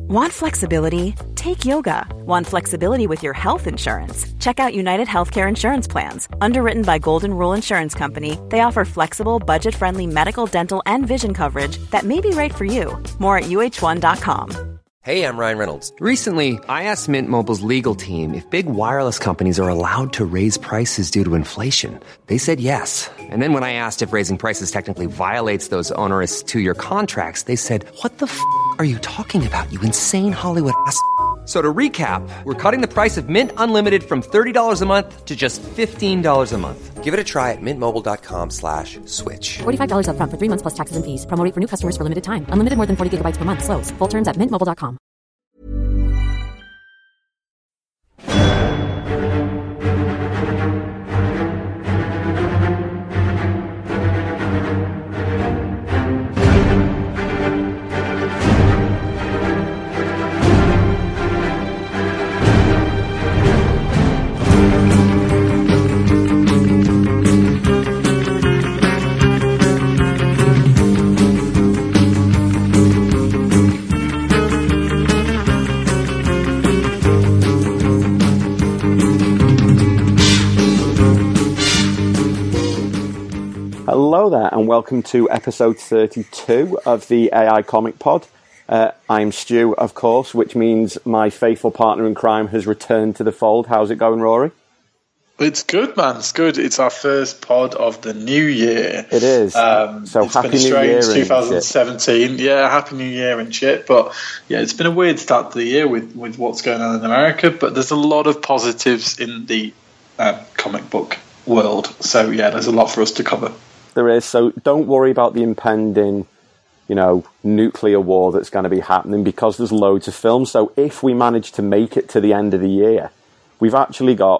Want flexibility? Take yoga. Want flexibility with your health insurance? Check out United Healthcare Insurance Plans. Underwritten by Golden Rule Insurance Company, they offer flexible, budget-friendly medical, dental, and vision coverage that may be right for you. More at uh1.com. Hey, I'm Ryan Reynolds. Recently, I asked Mint Mobile's legal team if big wireless companies are allowed to raise prices due to inflation. They said yes. And then when I asked if raising prices technically violates those onerous two-year contracts, they said, "What the f*** are you talking about, you insane Hollywood ass?" So to recap, we're cutting the price of Mint Unlimited from $30 a month to just $15 a month. Give it a try at mintmobile.com/switch. $45 up front for 3 months plus taxes and fees. Promo rate for new customers for limited time. Unlimited more than 40 gigabytes per month. Slows full terms at mintmobile.com. Hello there, and welcome to episode 32 of the AI Comic Pod. I'm Stu, of course, which means my faithful partner in crime has returned to the fold. How's it going, Rory? It's good, man. It's good. It's our first pod of the new year. It is. So it's happy been a New Year, strange 2017. Yeah, happy New Year and shit. But yeah, it's been a weird start to the year with what's going on in America. But there's a lot of positives in the comic book world. So yeah, there's a lot for us to cover. There is. So don't worry about the impending, nuclear war that's going to be happening, because there's loads of films. So if we manage to make it to the end of the year, we've actually got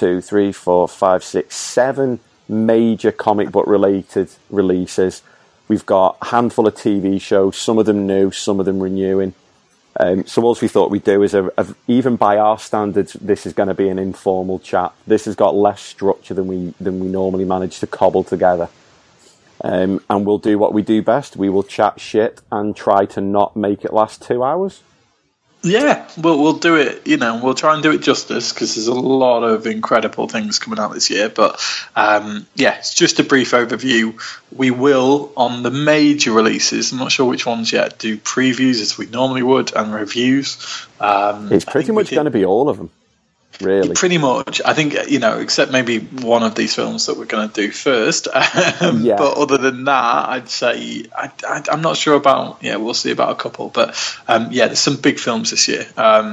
7 major comic book related releases. We've got a handful of TV shows, some of them new, some of them renewing. So what we thought we'd do is, even by our standards, this is going to be an informal chat. This has got less structure than we normally manage to cobble together. And we'll do what we do best. We will chat shit and try to not make it last 2 hours. Yeah, we'll do it. We'll try and do it justice, because there's a lot of incredible things coming out this year. But it's just a brief overview. We will, on the major releases, I'm not sure which ones yet, do previews as we normally would and reviews. It's pretty much going to be all of them. Really? Pretty much. I think, except maybe one of these films that we're going to do first. But other than that, I'd say I'm not sure about, we'll see about a couple. But, there's some big films this year.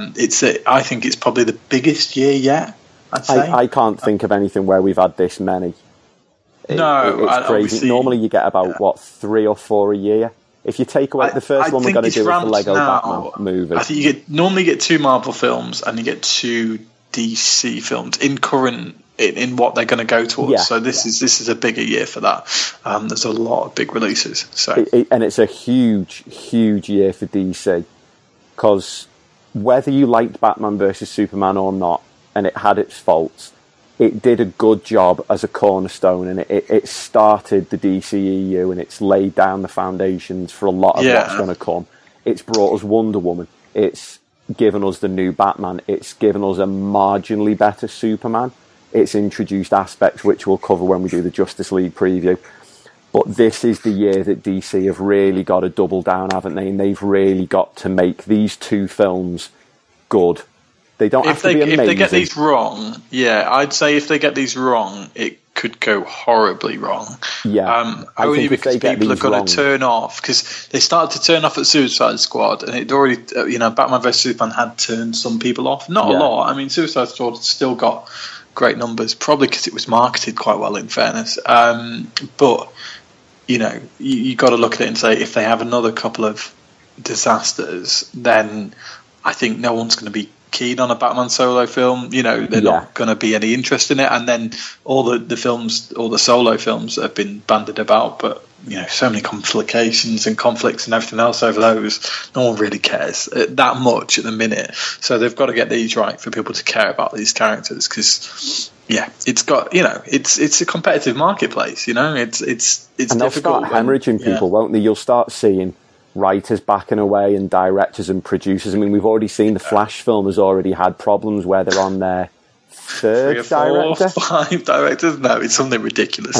I think it's probably the biggest year yet, I'd say. I can't think of anything where we've had this many. It's crazy. Normally you get about, 3 or 4 a year? If you take away the first one we're going to do is the Lego Batman movie. I think you normally get 2 Marvel films and you get 2 DC films in what they're going to go towards. Yeah, so this is a bigger year for that. There's a lot of big releases. So and it's a huge year for DC, because whether you liked Batman versus Superman or not, and it had its faults, it did a good job as a cornerstone, and it started the DCEU, and it's laid down the foundations for a lot of what's going to come. It's brought us Wonder Woman. It's given us the new Batman. It's given us a marginally better Superman. It's introduced aspects which we'll cover when we do the Justice League preview. But this is the year that DC have really got to double down, haven't they? And they've really got to make these 2 films good. They don't have to be amazing. If they get these wrong, I'd say if they get these wrong, it could go horribly wrong. Yeah, only because people are going to turn off, because they started to turn off at Suicide Squad, and it already, Batman vs Superman had turned some people off. Not a lot. I mean, Suicide Squad still got great numbers, probably because it was marketed quite well, in fairness. But you got to look at it and say, if they have another couple of disasters, then I think no one's going to be keen on a Batman solo film. They're not going to be any interest in it. And then all the films, all the solo films that have been bandied about, but so many complications and conflicts and everything else over those, no one really cares that much at the minute. So they've got to get these right for people to care about these characters, because it's got, it's a competitive marketplace. It's and they'll difficult. start hemorrhaging people, won't they? You'll start seeing writers backing away and directors and producers. I mean, we've already seen the Flash film has already had problems where they're on their third director. 5 directors? No, it's something ridiculous.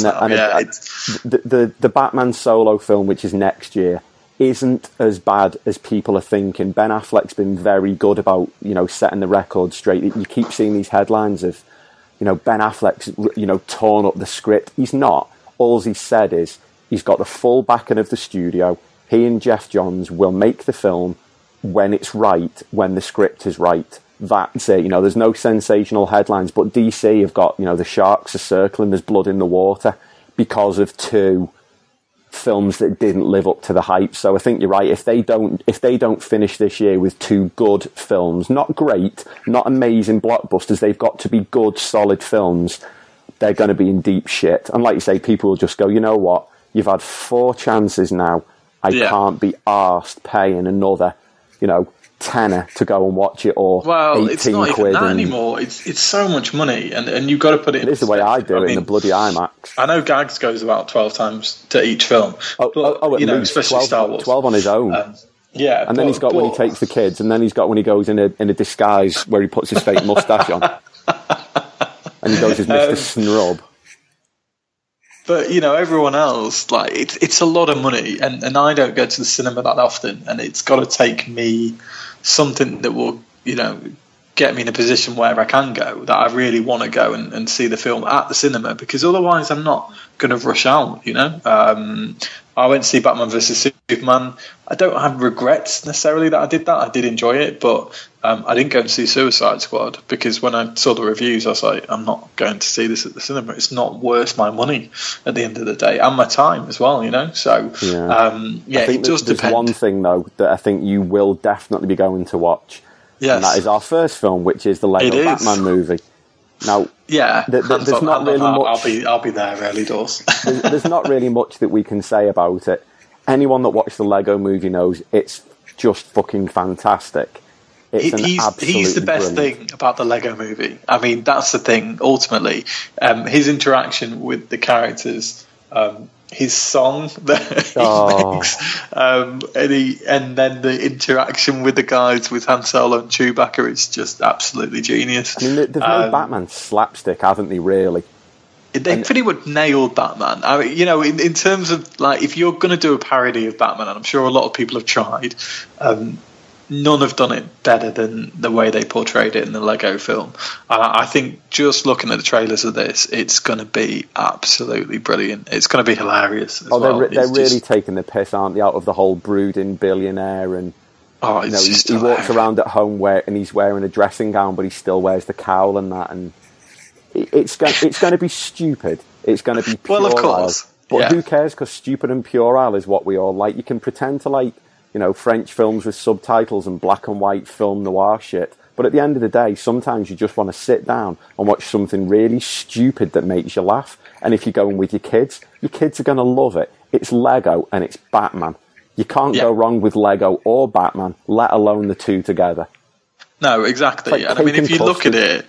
The Batman solo film, which is next year, isn't as bad as people are thinking. Ben Affleck's been very good about, setting the record straight. You keep seeing these headlines of, Ben Affleck's, torn up the script. He's not. All he's said is he's got the full backing of the studio. He and Jeff Johns will make the film when it's right, when the script is right. That's it. There's no sensational headlines, but DC have got, the sharks are circling, there's blood in the water because of 2 films that didn't live up to the hype. So I think you're right. If they don't finish this year with 2 good films, not great, not amazing blockbusters, they've got to be good, solid films. They're going to be in deep shit. And like you say, people will just go, you know what? You've had 4 chances now. I can't be arsed paying another, tenner to go and watch it, or it's not even that anymore. It's so much money, and you've got to put it. It is the way I do it in the bloody IMAX. I know Gags goes about 12 times to each film. At least especially 12, Star Wars. 12 on his own. And then he's got when he takes the kids, and then he's got when he goes in a disguise where he puts his fake moustache on, and he goes as Mr. Snrub. But, everyone else, it's a lot of money, and I don't go to the cinema that often, and it's got to take me something that will, get me in a position where I can go, that I really want to go and see the film at the cinema, because otherwise I'm not going to rush out, I went to see Batman vs Superman. I don't have regrets necessarily that I did that. I did enjoy it, but I didn't go and see Suicide Squad, because when I saw the reviews, I was like, I'm not going to see this at the cinema. It's not worth my money at the end of the day, and my time as well, So, I think it does depend. There's one thing, though, that I think you will definitely be going to watch. Yes. And that is our first film, which is the Lego Batman movie. Now, there's not really much. I'll be there early doors. there's not really much that we can say about it. Anyone that watched the Lego movie knows it's just fucking fantastic. He's the best thing about the Lego movie. I mean, that's the thing. Ultimately, his interaction with the characters, his song that he makes, and then the interaction with the guys, with Han Solo and Chewbacca, is just absolutely genius. I mean, they've made Batman slapstick, haven't they, really? They pretty much nailed Batman. I mean, in terms of, if you're going to do a parody of Batman, and I'm sure a lot of people have tried, none have done it better than the way they portrayed it in the Lego film. I think just looking at the trailers of this, it's going to be absolutely brilliant. It's going to be hilarious as well. They're really taking the piss, aren't they, out of the whole brooding billionaire, and he walks around at home and he's wearing a dressing gown, but he still wears the cowl and that, and it's going to be stupid. It's going to be puerile. Well, of course. But who cares, because stupid and puerile is what we all like. You can pretend to like French films with subtitles and black and white film noir shit. But at the end of the day, sometimes you just want to sit down and watch something really stupid that makes you laugh. And if you're going with your kids are going to love it. It's Lego and it's Batman. You can't go wrong with Lego or Batman, let alone the 2 together. No, exactly. And I mean, if you look at it,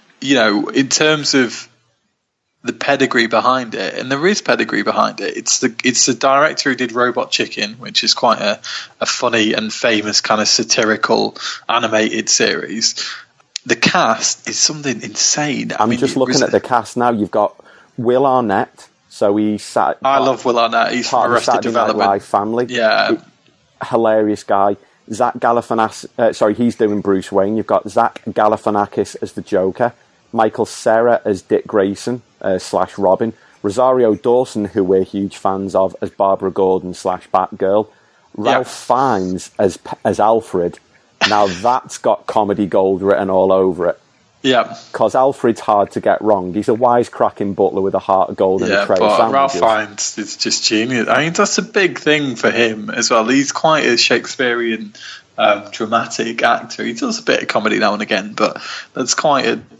in terms of the pedigree behind it, and there is pedigree behind it. It's the director who did Robot Chicken, which is quite a funny and famous kind of satirical animated series. The cast is something insane. I'm just looking at the cast now. You've got Will Arnett, so I love Will Arnett. He's part from of the Arrested Saturday Night Live family. Yeah, hilarious guy. Zach Galifianakis. He's doing Bruce Wayne. You've got Zach Galifianakis as the Joker. Michael Cera as Dick Grayson / Robin, Rosario Dawson, who we're huge fans of, as Barbara Gordon / Batgirl, Ralph Fiennes as Alfred. Now that's got comedy gold written all over it. Yeah, because Alfred's hard to get wrong. He's a wisecracking butler with a heart of gold and a tray of sandwiches. Ralph Fiennes is just genius. I mean, that's a big thing for him as well. He's quite a Shakespearean dramatic actor. He does a bit of comedy now and again, but that's quite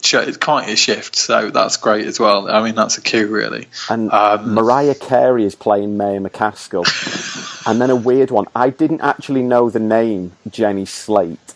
a shift. So that's great as well. I mean, that's a coup, really. And Mariah Carey is playing Maya McCaskill. And then a weird one. I didn't actually know the name Jenny Slate,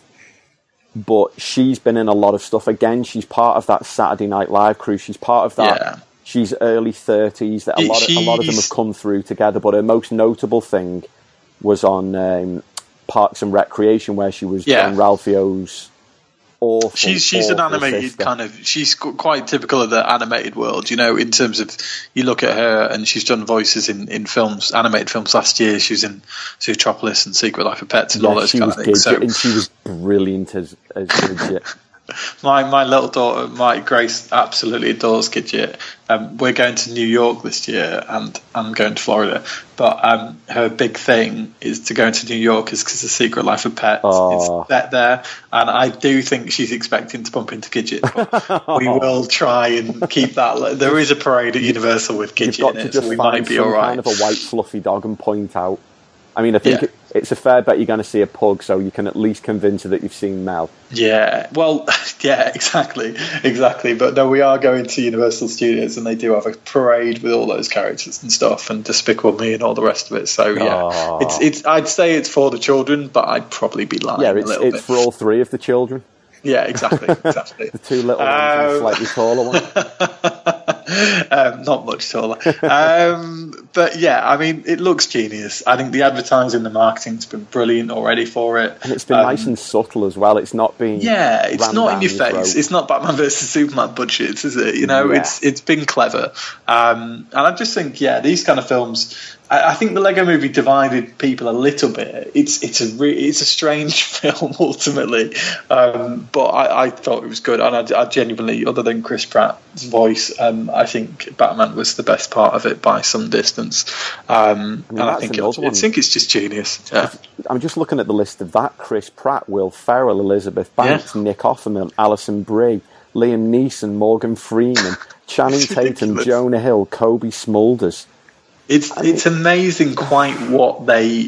but she's been in a lot of stuff. Again, she's part of that Saturday Night Live crew. She's part of that. Yeah. She's early 30s. A lot of them have come through together. But her most notable thing was on Parks and Recreation, where she was John Ralphio's awful. She's an animated sister. kind of. She's quite typical of the animated world, in terms of you look at her and she's done voices in films, animated films. Last year she was in Zootropolis and Secret Life of Pets and all those kind of things. And she was brilliant as Gidget. My little daughter, Grace, absolutely adores Gidget. We're going to New York this year, and I'm going to Florida. But her big thing is to go to New York because the Secret Life of Pets is set there, and I do think she's expecting to bump into Gidget. But we will try and keep that. There is a parade at Universal with Gidget in it, so we might be all right. Kind of a white fluffy dog and point out. I mean, I think it's a fair bet you're going to see a pug, so you can at least convince her that you've seen Mel. Yeah, well, yeah, exactly. But no, we are going to Universal Studios, and they do have a parade with all those characters and stuff, and Despicable Me and all the rest of it. So yeah, it's. I'd say it's for the children, but I'd probably be lying a little bit. It's for all three of the children. Yeah, exactly. The two little ones and the slightly taller one. Not much taller. But yeah, I mean, it looks genius. I think the advertising, the marketing's been brilliant already for it. And it's been nice and subtle as well. It's not been... Yeah, it's not in your face. It's not Batman vs. Superman budgets, is it? It's been clever. And I just think, these kind of films... I think the Lego Movie divided people a little bit. It's a strange film ultimately, but I thought it was good, and I genuinely, other than Chris Pratt's voice, I think Batman was the best part of it by some distance. And I think it's just genius. Yeah. I'm just looking at the list of that: Chris Pratt, Will Ferrell, Elizabeth Banks, Nick Offerman, Alison Brie, Liam Neeson, Morgan Freeman, Channing Tatum, Jonah Hill, Kobe Smulders. It's amazing quite what they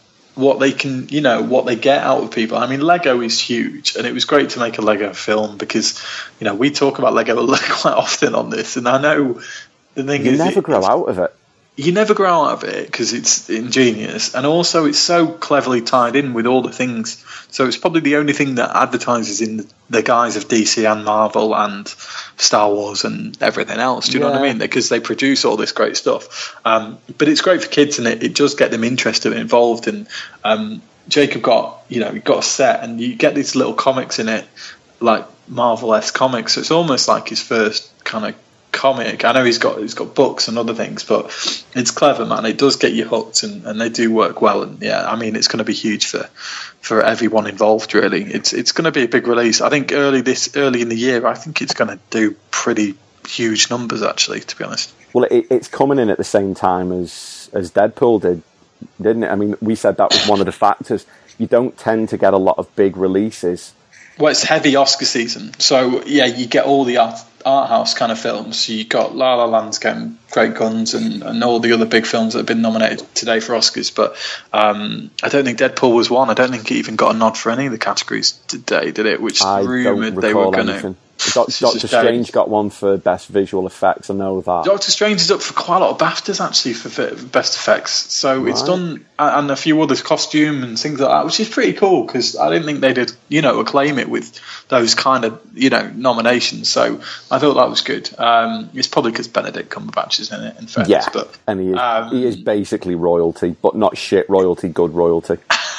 can, what they get out of people. I mean, Lego is huge, and it was great to make a Lego film because, we talk about Lego quite often on this, and I know the thing is... You never grow out of it. You never grow out of it because it's ingenious, and also it's so cleverly tied in with all the things. So it's probably the only thing that advertises in the guise of DC and Marvel and Star Wars and everything else. Do you know what I mean? Because they produce all this great stuff. But it's great for kids, and it does get them interested and involved. And Jacob got a set, and you get these little comics in it, like Marvel-esque comics. So it's almost like his first kind of comic. I know he's got books and other things, but it's clever, man. It does get you hooked, and they do work well. And I mean, it's going to be huge for everyone involved. Really, it's going to be a big release. I think early in the year, I think it's going to do pretty huge numbers. Actually, to be honest. Well, it's coming in at the same time as Deadpool did, didn't it? I mean, we said that was one of the factors. You don't tend to get a lot of big releases. Well, it's heavy Oscar season, so you get all the art house kind of films. So you got La La Land's getting Great Guns and all the other big films that have been nominated today for Oscars. But I don't think Deadpool was one. I don't think it even got a nod for any of the categories today, did it? Which rumoured they were going to. Doctor Strange got one for best visual effects. I know that. Doctor Strange is up for quite a lot of BAFTAs actually for best effects. So it's done, and a few others, costume and things like that, which is pretty cool because I didn't think they did, acclaim it with those kind of, nominations. So I thought that was good. It's probably because Benedict Cumberbatch is in it, in fairness. But and he is basically royalty, but not shit royalty, good royalty.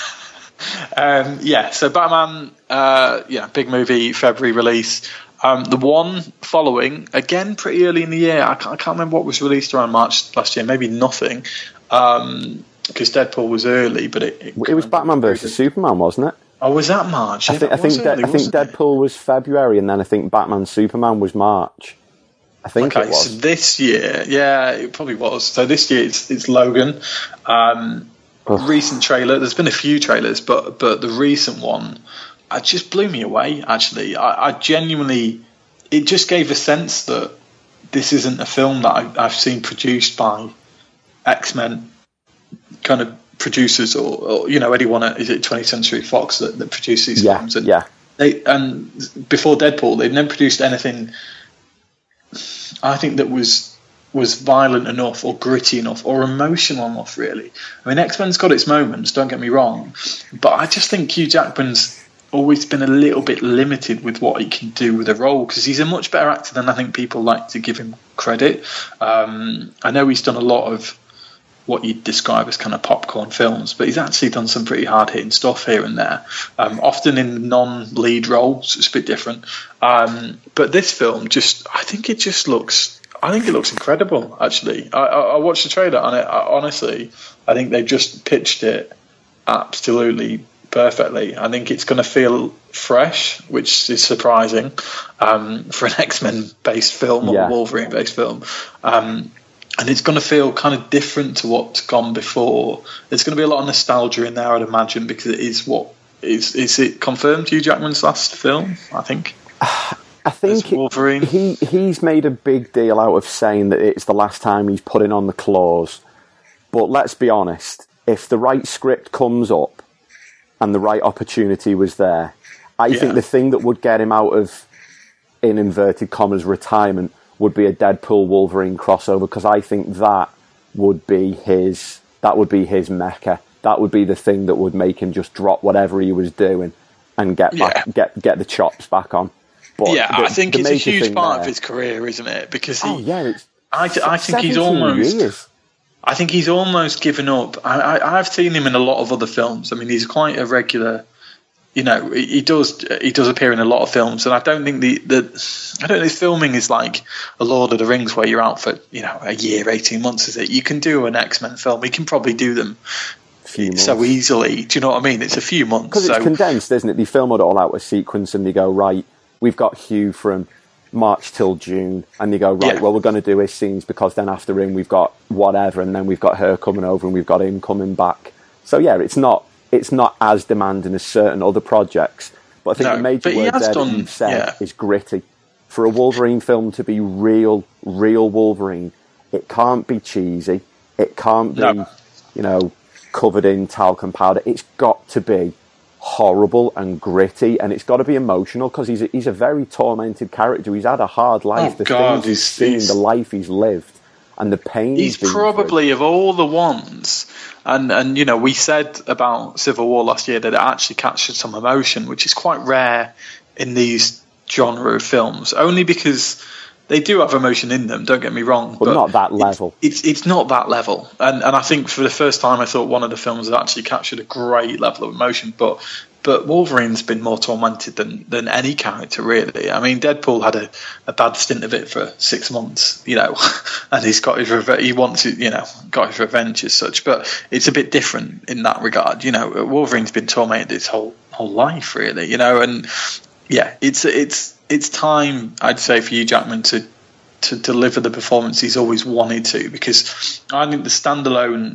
So Batman, big movie, February release. The one following, again, pretty early in the year. I can't remember what was released around March last year. Maybe nothing, because Deadpool was early. But it was Batman vs Superman, wasn't it? Oh, was that March? I think Deadpool was February, and then I think Batman Superman was March. I think it was. So this year, it probably was. So this year it's Logan. Recent trailer. There's been a few trailers, but the recent one. It just blew me away, actually. I genuinely... It just gave a sense that this isn't a film that I've seen produced by X-Men kind of producers or anyone at, is it 20th Century Fox that produce these films? And and before Deadpool, they'd never produced anything, I think, that was violent enough or gritty enough or emotional enough, really. I mean, X-Men's got its moments, don't get me wrong, but I just think Hugh Jackman's always been a little bit limited with what he can do with a role because he's a much better actor than I think people like to give him credit. I know he's done a lot of what you'd describe as kind of popcorn films, but he's actually done some pretty hard-hitting stuff here and there, often in non-lead roles. It's a bit different. But this film, I think it looks incredible, actually. I watched the trailer, and honestly, I think they just pitched it absolutely perfectly. I think it's going to feel fresh, which is surprising for an X-Men based film or a Wolverine based film. And it's going to feel kind of different to what's gone before. There's going to be a lot of nostalgia in there, I'd imagine, because it is is it confirmed Hugh Jackman's last film, I think? I think Wolverine. He's made a big deal out of saying that it's the last time he's putting on the claws. But let's be honest, if the right script comes up and the right opportunity was there, I think the thing that would get him out of, in inverted commas, retirement would be a Deadpool Wolverine crossover, because I think that would be his mecca. That would be the thing that would make him just drop whatever he was doing and get the chops back on. But I think it's a huge part of his career, isn't it? Because I think he's almost years. I think he's almost given up. I've seen him in a lot of other films. I mean, he's quite a regular. You know, he does appear in a lot of films, and I don't think his filming is like a Lord of the Rings where you're out for a year, 18 months. Is it? You can do an X-Men film. He can probably do them so easily. Do you know what I mean? It's a few months because it's condensed, isn't it? They film it all out of sequence, and they go, right, we've got Hugh from March till June, and they go, right, well, we're going to do his scenes because then after him we've got whatever, and then we've got her coming over, and we've got him coming back. So it's not as demanding as certain other projects, but I think the major word there that you've said is gritty. For a Wolverine film to be real Wolverine, it can't be cheesy. It can't be, covered in talcum powder. It's got to be horrible and gritty, and it's got to be emotional, because he's a very tormented character. He's had a hard life. Things he's seen, the life he's lived, and the pain he's probably through. Of all the ones. And we said about Civil War last year that it actually captured some emotion, which is quite rare in these genre of films, only because they do have emotion in them, don't get me wrong. But not that level. It's not that level. And I think for the first time I thought one of the films that actually captured a great level of emotion, but Wolverine's been more tormented than any character, really. I mean, Deadpool had a bad stint of it for 6 months, and he's got his got his revenge as such. But it's a bit different in that regard. Wolverine's been tormented his whole life, really. And it's time, I'd say, for Hugh Jackman to deliver the performance he's always wanted to, because I think the standalone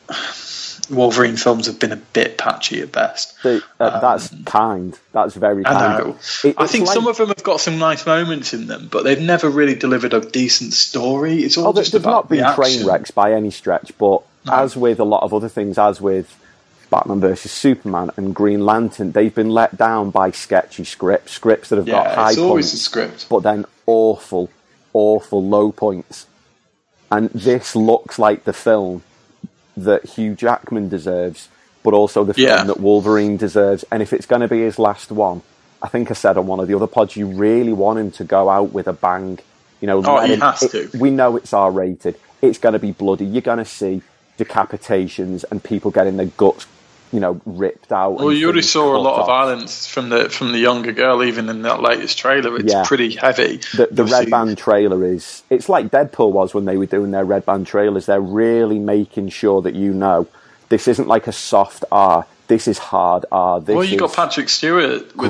Wolverine films have been a bit patchy at best. That's kind. That's very kind. I know. I think some of them have got some nice moments in them, but they've never really delivered a decent story. It's all just about the action. They've not been train wrecks by any stretch, but as with a lot of other things, as with Batman vs Superman and Green Lantern, they've been let down by sketchy scripts that have got high points, always a script, but then awful low points. And this looks like the film that Hugh Jackman deserves, but also the film that Wolverine deserves. And if it's going to be his last one, I think I said on one of the other pods, you really want him to go out with a bang. He has to. We know it's R-rated. It's going to be bloody. You're going to see decapitations and people getting their guts, ripped out. Well, you already saw a lot of violence from the younger girl, even in that latest trailer. It's pretty heavy. The Red Band trailer it's like Deadpool was when they were doing their Red Band trailers. They're really making sure that this isn't like a soft R. This is hard R. You got Patrick Stewart with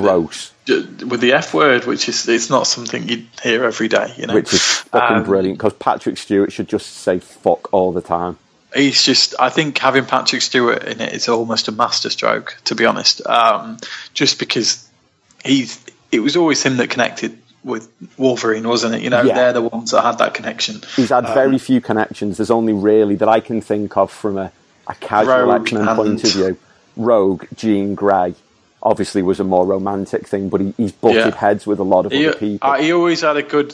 the F word, which is it's not something you'd hear every day. Which is fucking brilliant, because Patrick Stewart should just say fuck all the time. He's just, I think having Patrick Stewart in it is almost a masterstroke, to be honest. Just because it was always him that connected with Wolverine, wasn't it? They're the ones that had that connection. He's had very few connections. There's only really that I can think of from a casual X-Men point of view. Rogue, Jean Grey, obviously was a more romantic thing, but he's butted heads with a lot of other people. He always had a good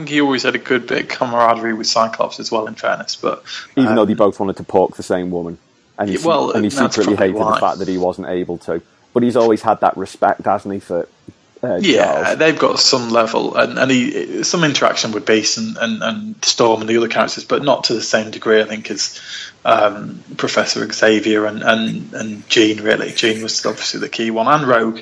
bit of camaraderie with Cyclops as well, in fairness. But even though they both wanted to pork the same woman, and he secretly hated the fact that he wasn't able to. But he's always had that respect, hasn't he, for Yeah, they've got some level, and some interaction with Beast and Storm and the other characters, but not to the same degree, I think, as Professor Xavier and Jean. Really, Jean was obviously the key one, and Rogue.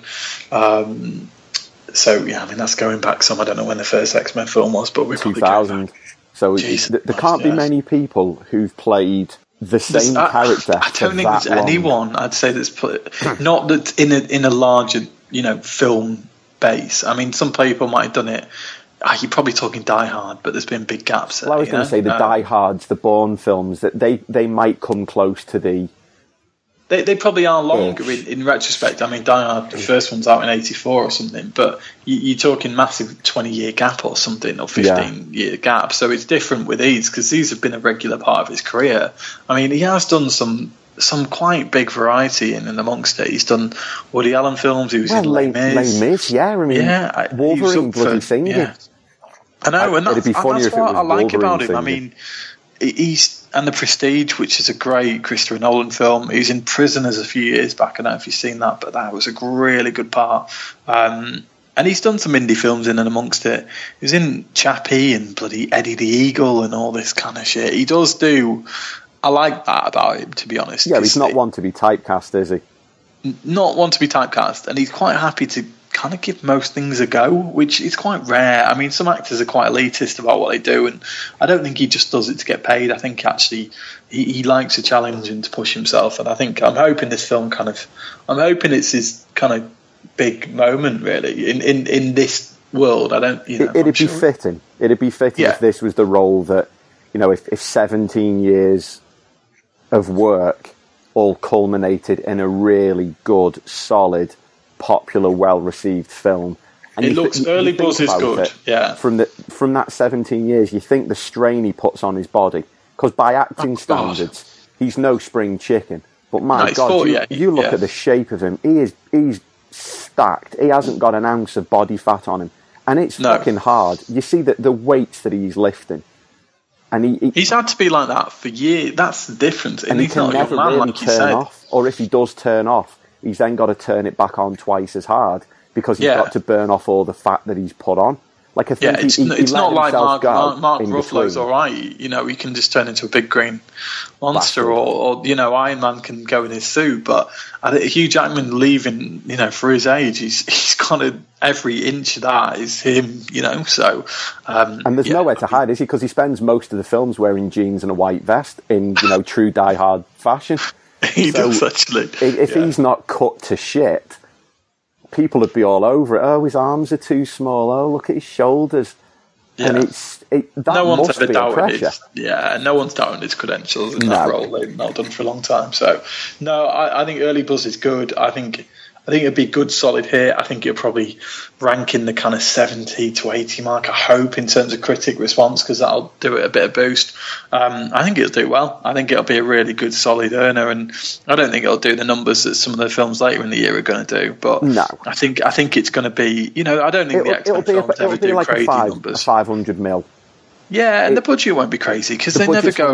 So yeah, I mean that's going back some. I don't know when the first X-Men film was, but we're 2000. So there can't be many people who've played the same character. I don't think there's anyone I'd say that's not that in a larger film base. I mean, some people might have done it. You're probably talking Die Hard, but there's been big gaps. Well, I was going to say the Die Hards, the Bourne films, that they might come close to the. They probably are longer in retrospect. I mean, Die Hard, the first one's out in 1984 or something, but you're talking massive 20-year gap or something, or 15-year gap. So it's different with these, because these have been a regular part of his career. I mean, he has done some quite big variety in and amongst it. He's done Woody Allen films. He was in Les Mis. Yeah, I mean, Wolverine, bloody thing. Yeah. I know, and that's what I like about him. I mean, and The Prestige, which is a great Christopher Nolan film. He was in Prisoners a few years back. I don't know if you've seen that, but that was a really good part. And he's done some indie films in and amongst it. He was in Chappie and bloody Eddie the Eagle and all this kind of shit. He does do. I like that about him, to be honest. Yeah, he's not one to be typecast, is he? Not one to be typecast, and he's quite happy to kind of give most things a go, which is quite rare. I mean, some actors are quite elitist about what they do, and I don't think he just does it to get paid. I think actually he likes a challenge and to push himself, and I'm hoping this film I'm hoping it's his kind of big moment, really, in this world. It'd be fitting if this was the role that, if 17 years of work all culminated in a really good, solid, popular, well-received film. And Early Buzz is good. Yeah. From that 17 years, you think the strain he puts on his body, because by acting standards, he's no spring chicken. But my God, you look at the shape of him. He's stacked. He hasn't got an ounce of body fat on him, and it's fucking hard. You see the weights that he's lifting. And he's had to be like that for years. That's the difference. And he's not never really turn off. Or if he does turn off, he's then got to turn it back on twice as hard, because he's got to burn off all the fat that he's put on. Like I think it's not like Mark Ruffalo's all right. He can just turn into a big green monster, or Iron Man can go in his suit. But I think Hugh Jackman leaving, for his age, he's kind of every inch of that is him. So and there's nowhere to hide, is he? Because he spends most of the films wearing jeans and a white vest in true Die Hard fashion. He does actually. If he's not cut to shit, people would be all over it. Oh, his arms are too small. Oh, look at his shoulders. Yeah. And no one's ever doubted no one's doubted his credentials in that role. They've not done for a long time. So, no, I think Early Buzz is good. I think it'd be good, solid here. I think it'll probably rank in the kind of 70 to 80 mark, I hope, in terms of critic response, because that'll do it a bit of boost. I think it'll do well. I think it'll be a really good, solid earner, and I don't think it'll do the numbers that some of the films later in the year are going to do. But no. I think it's going to be, I don't think the X-Men films ever do like crazy numbers. 500 mil. Yeah, and the budget won't be crazy, because they never go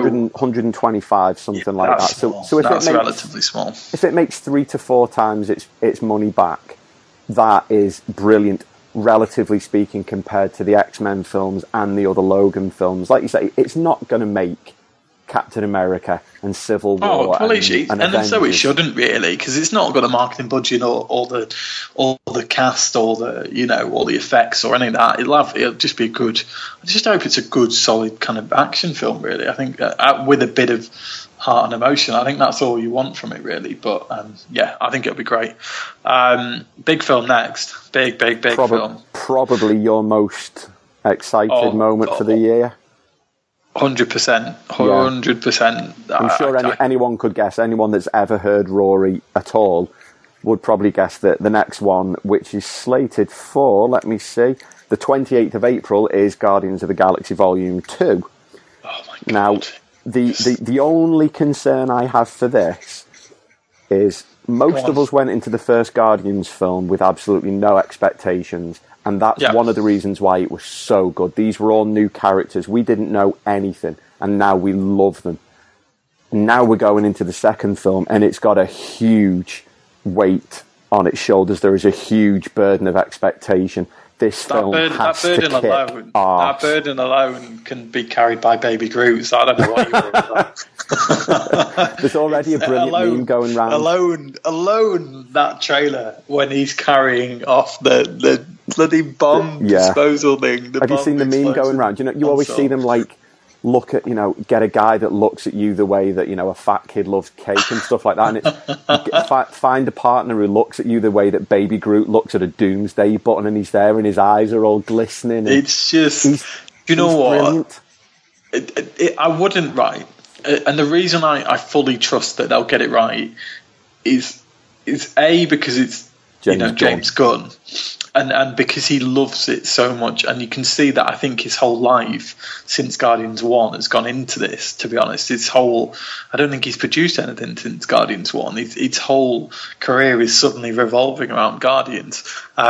125, something like that. So if that's relatively small. If it makes 3 to 4 times its money back, that is brilliant, relatively speaking, compared to the X-Men films and the other Logan films. Like you say, it's not going to make Captain America and Civil War. And so it shouldn't really, because it's not got a marketing budget or the cast or all the effects or any of that. It'll just be good. I just hope it's a good, solid kind of action film. Really, I think with a bit of heart and emotion. I think that's all you want from it, really. But I think it'll be great. Big film next. Big film. Probably your most excited moment for the year. 100%. I'm sure anyone could guess. Anyone that's ever heard Rory at all would probably guess that the next one, which is slated for, let me see, the 28th of April, is Guardians of the Galaxy Volume 2. Oh my God. Now, the only concern I have for this is most of us went into the first Guardians film with absolutely no expectations. And that's one of the reasons why it was so good. These were all new characters. We didn't know anything. And now we love them. Now we're going into the second film, and it's got a huge weight on its shoulders. There is a huge burden of expectation. This film has to kick ass. That burden alone can be carried by Baby Groot, so I don't know what you're about. There's already a brilliant meme going round. Alone, that trailer, when he's carrying off the bloody bomb disposal thing. Have you seen the meme going round? You always see them look at, get a guy that looks at you the way that, a fat kid loves cake and stuff like that. And it's find a partner who looks at you the way that Baby Groot looks at a doomsday button, and he's there and his eyes are all glistening. It's just, you know what? I wouldn't write. And the reason I fully trust that they'll get it right is A, because it's James Gunn. And because he loves it so much, and you can see that, I think his whole life since Guardians 1 has gone into this, to be honest. I don't think he's produced anything since Guardians 1. His whole career is suddenly revolving around Guardians.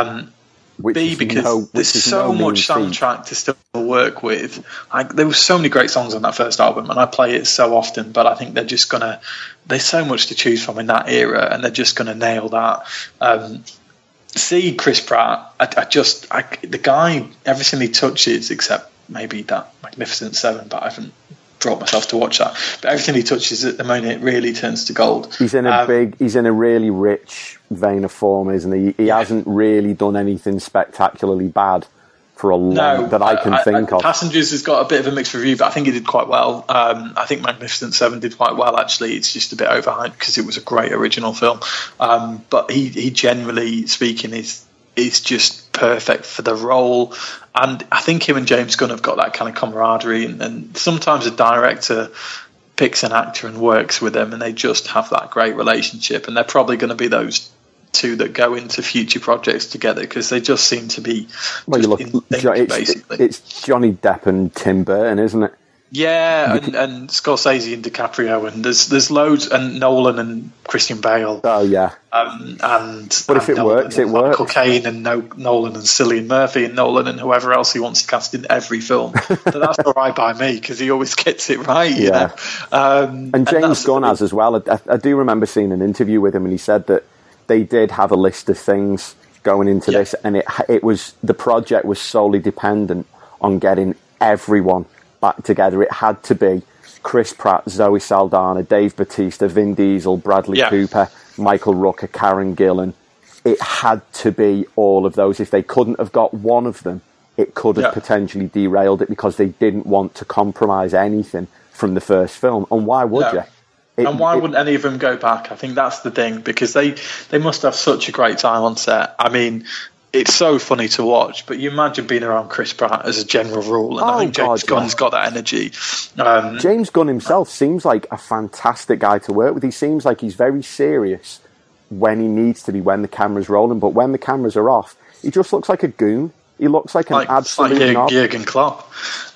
B, because there's so much soundtrack to still work with. There were so many great songs on that first album, and I play it so often, but I think there's so much to choose from in that era, and they're just going to nail that. See Chris Pratt, the guy, everything he touches, except maybe that Magnificent Seven, but I haven't brought myself to watch that. But everything he touches at the moment really turns to gold. He's in a really rich vein of form, isn't he? He hasn't really done anything spectacularly bad for a long that I can think of. Passengers has got a bit of a mixed review, but I think he did quite well. I think Magnificent Seven did quite well, actually. It's just a bit overhyped because it was a great original film. But he generally speaking is just perfect for the role. And I think him and James Gunn have got that kind of camaraderie. And sometimes a director picks an actor and works with them, and they just have that great relationship. And they're probably going to be those two that go into future projects together, because they just seem to be basically. It's Johnny Depp and Tim Burton, isn't it? Yeah, and Scorsese and DiCaprio, and there's loads, and Nolan and Christian Bale. Oh yeah. But if it works, it works. Michael Caine and Nolan and Cillian Murphy and Nolan and whoever else he wants to cast in every film. But that's all right by me, because he always gets it right. Yeah. And James Gunn has as well. I do remember seeing an interview with him, and he said that they did have a list of things going into this, and it was, the project was solely dependent on getting everyone back together. It had to be Chris Pratt, Zoe Saldana, Dave Bautista, Vin Diesel, Bradley Cooper, Michael Rooker, Karen Gillan. It had to be all of those. If they couldn't have got one of them, it could have potentially derailed it, because they didn't want to compromise anything from the first film. And why would you? And why wouldn't any of them go back? I think that's the thing, because they must have such a great time on set. I mean, it's so funny to watch, but you imagine being around Chris Pratt as a general rule, and I think James Gunn's got that energy. James Gunn himself seems like a fantastic guy to work with. He seems like he's very serious when he needs to be, when the camera's rolling, but when the cameras are off, he just looks like a goon. He looks like an absolute knob. Jurgen Klopp.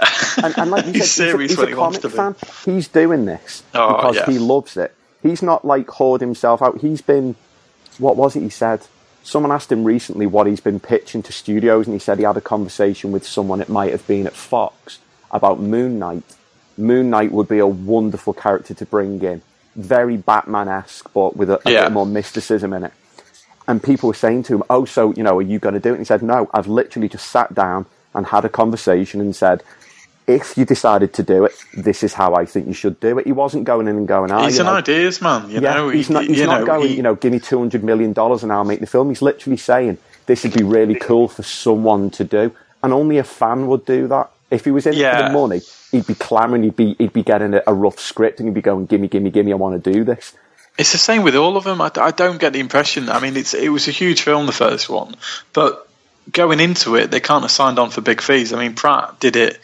And like you said, he's a comic fan. He's doing this because he loves it. He's not hoard himself out. He's been, what was it he said? Someone asked him recently what he's been pitching to studios, and he said he had a conversation with someone, it might have been at Fox, about Moon Knight. Moon Knight would be a wonderful character to bring in. Very Batman-esque, but with a bit more mysticism in it. And people were saying to him, are you going to do it? And he said, no, I've literally just sat down and had a conversation and said, if you decided to do it, this is how I think you should do it. He wasn't going in and going, he's an ideas man, you know. He's not going, give me $200 million and I'll make the film. He's literally saying, this would be really cool for someone to do. And only a fan would do that. If he was in it for the money, he'd be clamouring, he'd be getting a rough script, and he'd be going, gimme, I want to do this. It's the same with all of them. I don't get the impression. I mean, it was a huge film, the first one, but going into it, they can't have signed on for big fees. I mean, Pratt did it.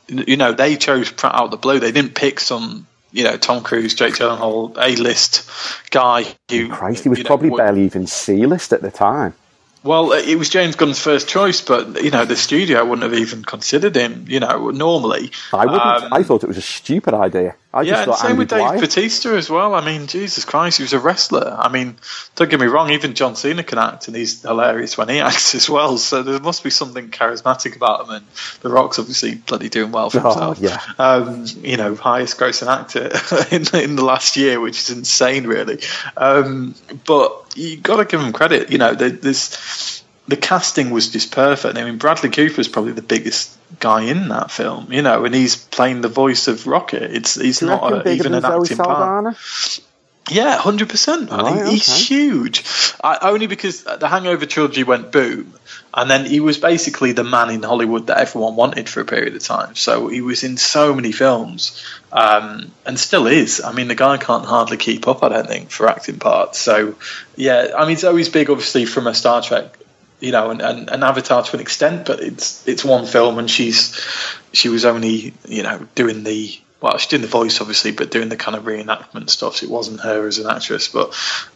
They chose Pratt out of the blue. They didn't pick some, Tom Cruise, Jake Gyllenhaal, A-list guy who. Christ, he was probably barely even C-list at the time. Well, it was James Gunn's first choice, but the studio wouldn't have even considered him. Normally, I wouldn't. I thought it was a stupid idea. And same with Dave Bautista as well. I mean, Jesus Christ, he was a wrestler. I mean, don't get me wrong, even John Cena can act, and he's hilarious when he acts as well. So there must be something charismatic about him. And The Rock's obviously bloody doing well for himself. Highest grossing actor in the last year, which is insane, really. But you got to give him credit. The casting was just perfect. I mean, Bradley Cooper's probably the biggest guy in that film, and he's playing the voice of Rocket. He's not even an acting part. Yeah, 100%. Right, he's huge. Only because the Hangover trilogy went boom, and then he was basically the man in Hollywood that everyone wanted for a period of time. So he was in so many films, and still is. I mean, the guy can't hardly keep up, I don't think, for acting parts. So, yeah, I mean, it's always big, obviously, from a Star Trek, and Avatar to an extent, but it's one film, and she was only, doing she's doing the voice, obviously, but doing the kind of reenactment stuff. So it wasn't her as an actress, but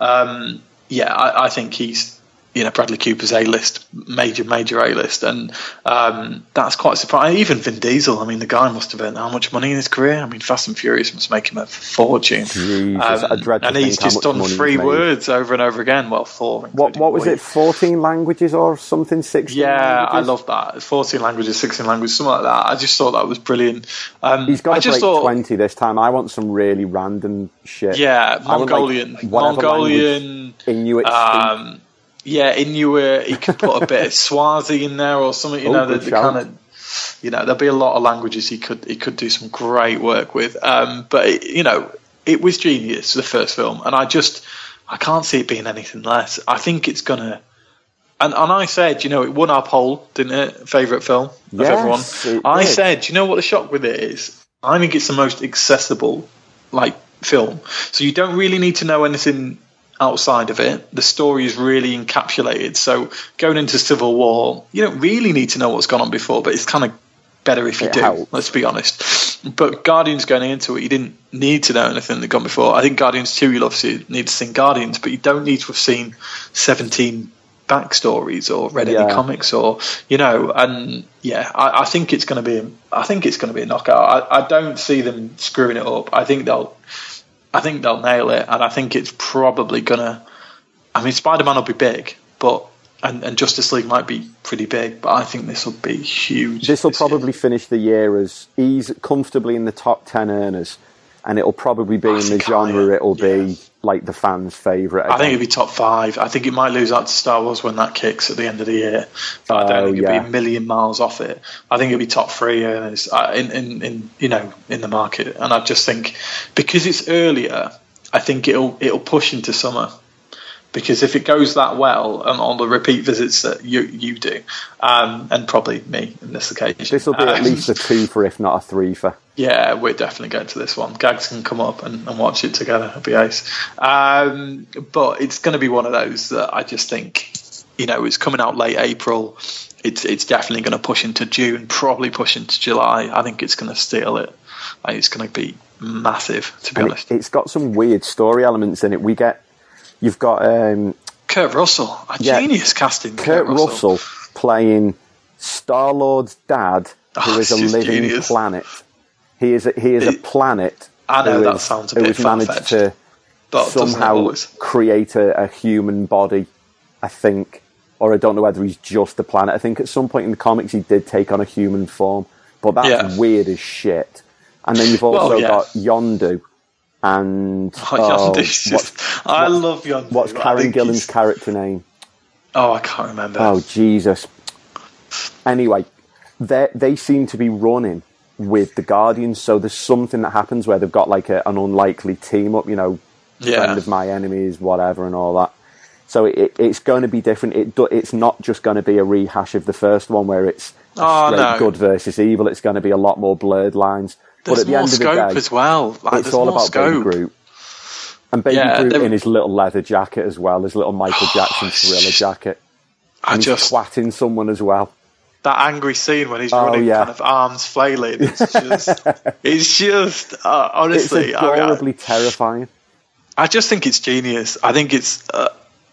I think he's, Bradley Cooper's A-list, major A-list, and that's quite surprising. Even Vin Diesel, I mean, the guy must have earned how much money in his career? I mean, Fast and Furious must make him a fortune. Jesus, and he's just done 3 words over and over again. Well, 4. What was it, 14 languages or something, 16 languages? I love that. 14 languages, 16 languages, something like that. I just thought that was brilliant. He's got to break 20 this time. I want some really random shit. Yeah, Mongolian, Inuit speak. Yeah, Inuit. He could put a bit of Swazi in there or something. The kind of, there'll be a lot of languages he could do some great work with. But it was genius, the first film, and I can't see it being anything less. I think it's gonna. And I said, it won our poll, didn't it? Favourite film of everyone. I said, what the shock with it is? I think it's the most accessible, film. So you don't really need to know anything outside of it. The story is really encapsulated. So going into Civil War, you don't really need to know what's gone on before, but it's kind of better if you do. Helps. Let's be honest. But Guardians going into it, you didn't need to know anything that gone before. I think Guardians 2, you'll obviously need to see Guardians, but you don't need to have seen 17 backstories or read any comics or I think it's going to be a knockout. I don't see them screwing it up. I think they'll nail it, and I think it's probably gonna. I mean, Spider-Man will be big, but and Justice League might be pretty big, but I think this will be huge. This will probably finish the year as he's comfortably in the top 10 earners, and it'll probably be in the genre. It'll be like the fans' favourite. I think it'll be top 5. I think it might lose out to Star Wars when that kicks at the end of the year, but I don't think it'll be a million miles off it. I think it'll be top 3 earners in the market, and I just think because it's earlier, I think it'll push into summer. Because if it goes that well on the repeat visits that you do, and probably me in this occasion, this will be at least a 2 for, if not a 3 for. Yeah, we're definitely going to this one. Gags can come up and watch it together. It'll be ace. But it's going to be one of those that I just think, it's coming out late April. It's definitely going to push into June, probably push into July. I think it's going to steal it. It's going to be massive, to be honest. It's got some weird story elements in it. You've got Kurt Russell, genius casting. Kurt Russell playing Star-Lord's dad, who is a living planet. He is a planet. I know that sounds a bit managed to somehow create a human body, I think, or I don't know whether he's just a planet. I think at some point in the comics he did take on a human form, but that's weird as shit. And then you've also got Yondu. And I love Yondu. What's Karen Gillan's character name? Oh, I can't remember. Oh, Jesus. Anyway, they seem to be running with the Guardians, so there's something that happens where they've got like an unlikely team up, friend of my enemies, whatever, and all that. So it's going to be different. It's not just going to be a rehash of the first one where it's good versus evil. It's going to be a lot more blurred lines. There's but at the more end of the scope day, as well. It's all about Baby Groot. And Baby Groot in his little leather jacket as well, his little Michael Jackson Thriller jacket. And he's twatting someone as well. That angry scene when he's running kind of arms flailing. It's just honestly... It's adorably terrifying. I just think it's genius. I think it's...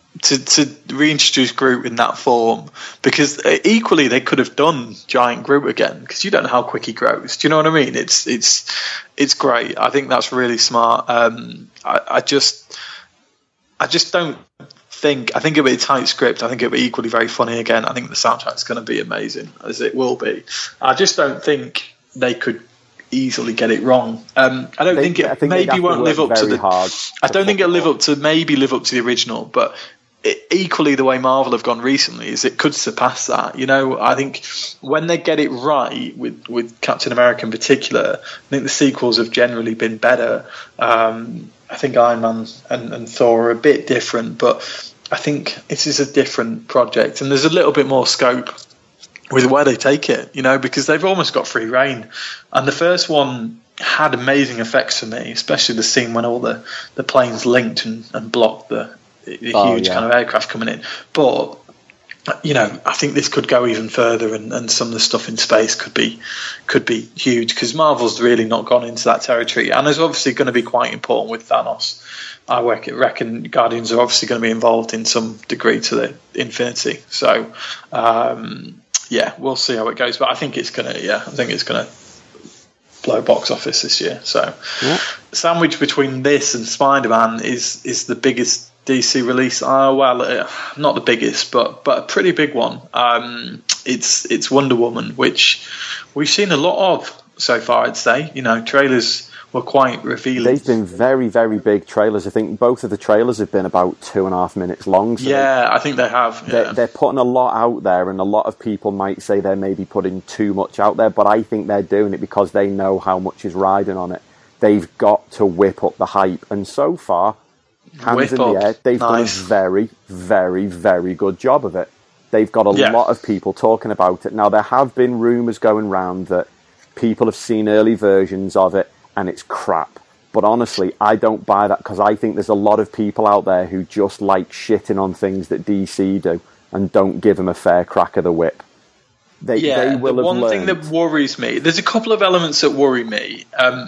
to reintroduce Groot in that form, because equally they could have done Giant Groot again, because you don't know how quick he grows. Do you know what I mean? It's great. I think that's really smart. I just don't think. I think it'll be a tight script. I think it'll be equally very funny again. I think the soundtrack's going to be amazing, as it will be. I just don't think they could easily get it wrong. I don't think it maybe won't live up to the. I don't think it'll live up to the original, but equally the way Marvel have gone recently is it could surpass that. You know, I think when they get it right with Captain America in particular, I think the sequels have generally been better. I think Iron Man and Thor are a bit different, but I think this is a different project, and there's a little bit more scope with where they take it, you know, because they've almost got free reign. And the first one had amazing effects for me, especially the scene when all the planes linked and blocked the huge kind of aircraft coming in. But, you know, I think this could go even further, and some of the stuff in space could be huge, because Marvel's really not gone into that territory, and it's obviously going to be quite important with Thanos. I reckon Guardians are obviously going to be involved in some degree to the Infinity. So, yeah, we'll see how it goes. But I think it's going to blow box office this year. So, sandwiched between this and Spider-Man is the biggest DC release. Not the biggest, but a pretty big one. It's Wonder Woman, which we've seen a lot of so far, I'd say. You know, trailers were quite revealing. They've been very, very big trailers. I think both of the trailers have been about 2.5 minutes long. So I think they have. Yeah. They're putting a lot out there, and a lot of people might say they're maybe putting too much out there, but I think they're doing it because they know how much is riding on it. They've got to whip up the hype, and so far, hands in the air, they've done a very, very, very good job of it. They've got a lot of people talking about it. Now, there have been rumours going round that people have seen early versions of it, and it's crap. But honestly, I don't buy that, because I think there's a lot of people out there who just like shitting on things that DC do and don't give them a fair crack of the whip. They will have learned. Thing that worries me, there's a couple of elements that worry me.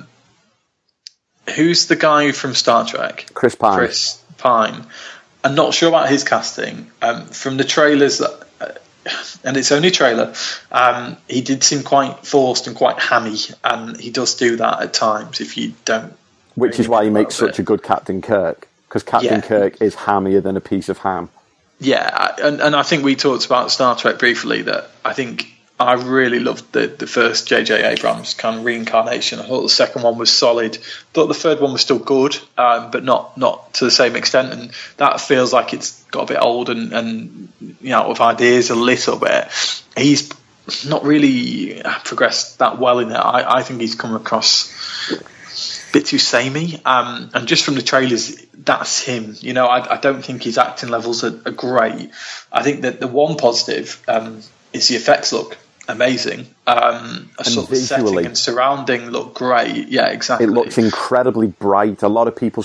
Who's the guy from Star Trek? Chris Pine. Chris Pine. I'm not sure about his casting. From the trailers, and it's only a trailer, he did seem quite forced and quite hammy, and he does do that at times if you don't. Which is why he makes such a good Captain Kirk, because Captain Kirk is hammier than a piece of ham. Yeah, and I think we talked about Star Trek briefly, that I think I really loved the first J.J. Abrams kind of reincarnation. I thought the second one was solid. I thought the third one was still good, but not to the same extent. And that feels like it's got a bit old and you know, with ideas a little bit. He's not really progressed that well in it. I think he's come across a bit too samey. And just from the trailers, that's him. You know, I don't think his acting levels are great. I think that the one positive is the effects look amazing. Sort of setting and surrounding look great. Yeah, exactly. It looks incredibly bright. A lot of people's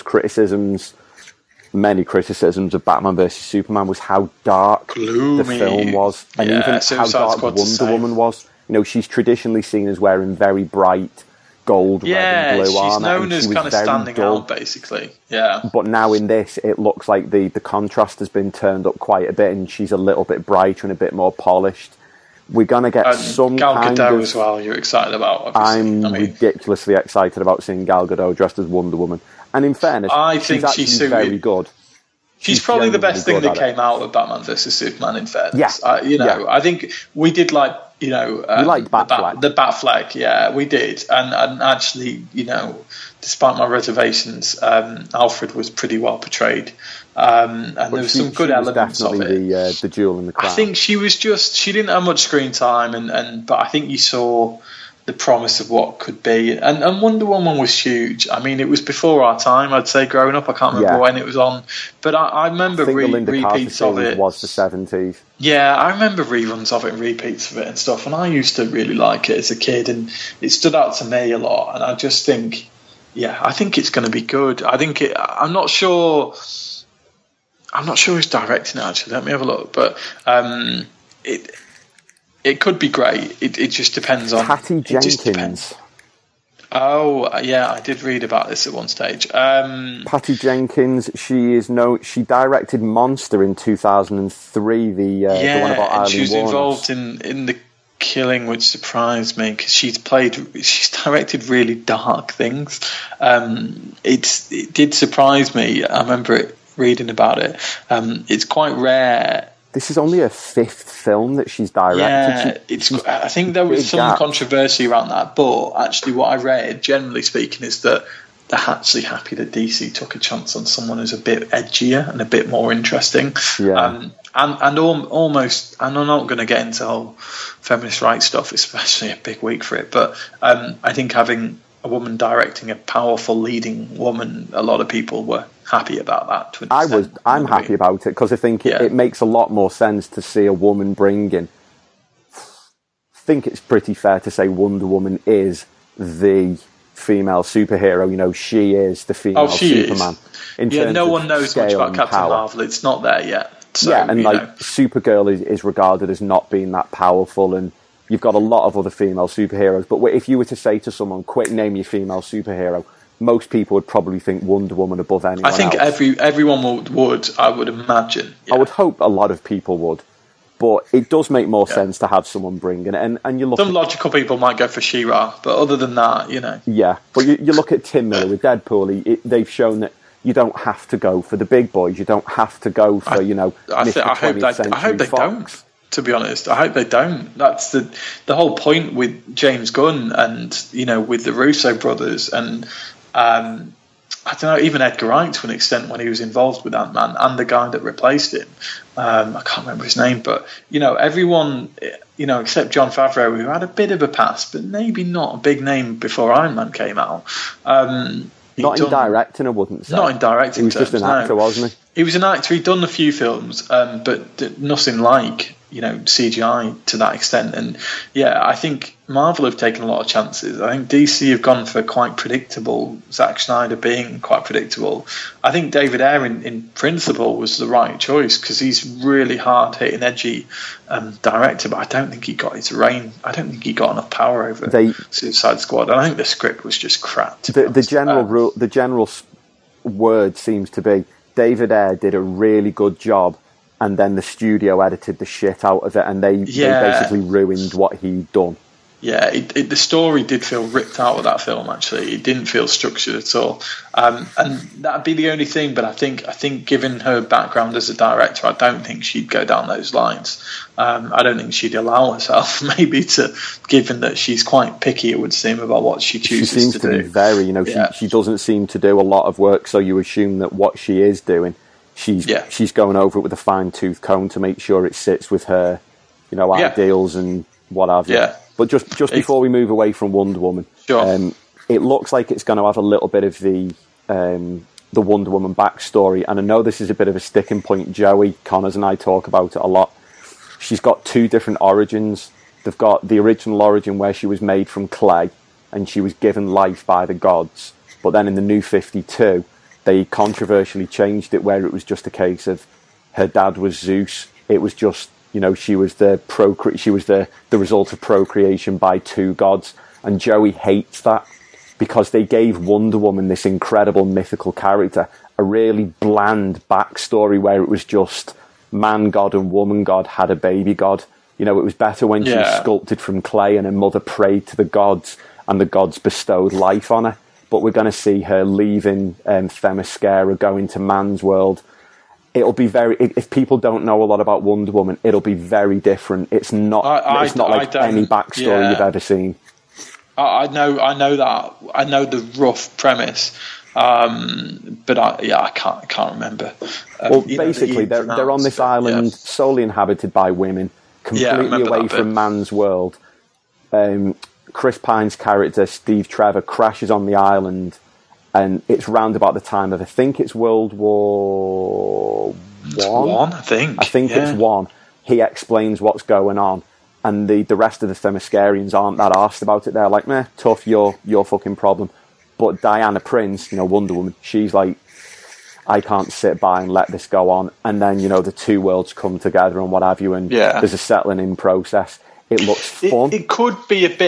many criticisms of Batman vs Superman was how dark the film was, and even how dark Wonder Woman was. You know, she's traditionally seen as wearing very bright gold, red and blue armor. She's known as kind of standing out, basically. Yeah. But now in this, it looks like the contrast has been turned up quite a bit, and she's a little bit brighter and a bit more polished. We're going to get some Gal kind Gadot of... as well, you're excited about, obviously. I'm ridiculously excited about seeing Gal Gadot dressed as Wonder Woman. And in fairness, she's actually very good. She's probably the best thing that came out of Batman vs Superman, in fairness. Yeah. I think we did like, we liked Batfleck. The Batfleck, yeah, we did. And actually, you know, despite my reservations, Alfred was pretty well portrayed. And there was some good elements of it. The jewel in the crown. I think she didn't have much screen time, but I think you saw the promise of what could be. And Wonder Woman was huge. I mean, it was before our time, I'd say, growing up. I can't remember when it was on. But I remember repeats of it. Was the 70s. Yeah, I remember reruns of it and repeats of it and stuff. And I used to really like it as a kid. And it stood out to me a lot. And I just think, I think it's going to be good. I'm not sure who's directing it, actually. Let me have a look. But it could be great. It just depends on... Patty Jenkins. Oh, yeah, I did read about this at one stage. Patty Jenkins, she directed Monster in 2003, the one about Eileen she was Wuornos. involved in The Killing, which surprised me because she's directed really dark things. It did surprise me. I remember reading about it. It's quite rare. This is only her 5th film that she's directed. Yeah, I think there was some controversy around that, but actually what I read, generally speaking, is that they're actually happy that DC took a chance on someone who's a bit edgier and a bit more interesting. Yeah. Almost, and I'm not going to get into whole feminist rights stuff, especially a big week for it, but I think having a woman directing a powerful leading woman, a lot of people were happy about that. I'm happy about it because I think it makes a lot more sense to see a woman bringing. I think it's pretty fair to say Wonder Woman is the female superhero. You know, she is the female Superman. No one knows much about Captain Marvel. It's not there yet. So, and Supergirl is regarded as not being that powerful, and you've got a lot of other female superheroes. But if you were to say to someone, quick, name your female superhero, most people would probably think Wonder Woman above anyone else. I think everyone would, I would imagine. Yeah. I would hope a lot of people would. But it does make more sense to have someone bring it. And you look some logical people might go for She-Ra, but other than that, you know. Yeah, but you look at Tim Miller with Deadpool, they've shown that you don't have to go for the big boys. You don't have to go for, I hope they don't, to be honest. I hope they don't. That's the whole point with James Gunn and, with the Russo brothers and, I don't know, even Edgar Wright to an extent when he was involved with Ant-Man and the guy that replaced him. I can't remember his name, but, everyone, except Jon Favreau, who had a bit of a past, but maybe not a big name before Iron Man came out. Not in directing, I wouldn't say. Not in directing. He was just an actor, wasn't he? He was an actor. He'd done a few films, but nothing like, CGI to that extent. And I think Marvel have taken a lot of chances. I think DC have gone for quite predictable. Zack Snyder being quite predictable. I think David Ayer, in principle, was the right choice because he's really hard hitting, edgy director. But I don't think he got his reign. I don't think he got enough power over Suicide Squad. I think the script was just crap. The general word seems to be David Ayer did a really good job, and then the studio edited the shit out of it, and they basically ruined what he'd done. Yeah, the story did feel ripped out of that film. Actually, it didn't feel structured at all, and that'd be the only thing. But I think, given her background as a director, I don't think she'd go down those lines. I don't think she'd allow herself, maybe given that she's quite picky, it would seem, about what she chooses to do. She seems to be very, she doesn't seem to do a lot of work, so you assume that what she is doing, she's going over it with a fine tooth comb to make sure it sits with her, ideals and what have you. Yeah. But just before we move away from Wonder Woman, sure. It looks like it's going to have a little bit of the Wonder Woman backstory, and I know this is a bit of a sticking point. Joey Connors and I talk about it a lot. She's got 2 different origins. They've got the original origin where she was made from clay and she was given life by the gods. But then in the New 52, they controversially changed it where it was just a case of her dad was Zeus. It was just, she was the result of procreation by 2 gods. And Joey hates that because they gave Wonder Woman, this incredible mythical character, a really bland backstory where it was just man god and woman god had a baby god. It was better when she was sculpted from clay and her mother prayed to the gods and the gods bestowed life on her. But we're going to see her leaving Themyscira, going to man's world. It'll be if people don't know a lot about Wonder Woman, it'll be very different. It's not like any backstory you've ever seen. I know that. I know the rough premise. But I can't remember. Basically, they're on this island solely inhabited by women, completely away from man's world. Chris Pine's character, Steve Trevor, crashes on the island, and it's round about the time of, I think it's World War One. I think it's one. He explains what's going on, and the rest of the Themyscirians aren't that arsed about it. They're like, meh, tough, your fucking problem. But Diana Prince, Wonder Woman, she's like, I can't sit by and let this go on. And then, the 2 worlds come together and what have you, and there's a settling in process. It looks fun. It could be a bit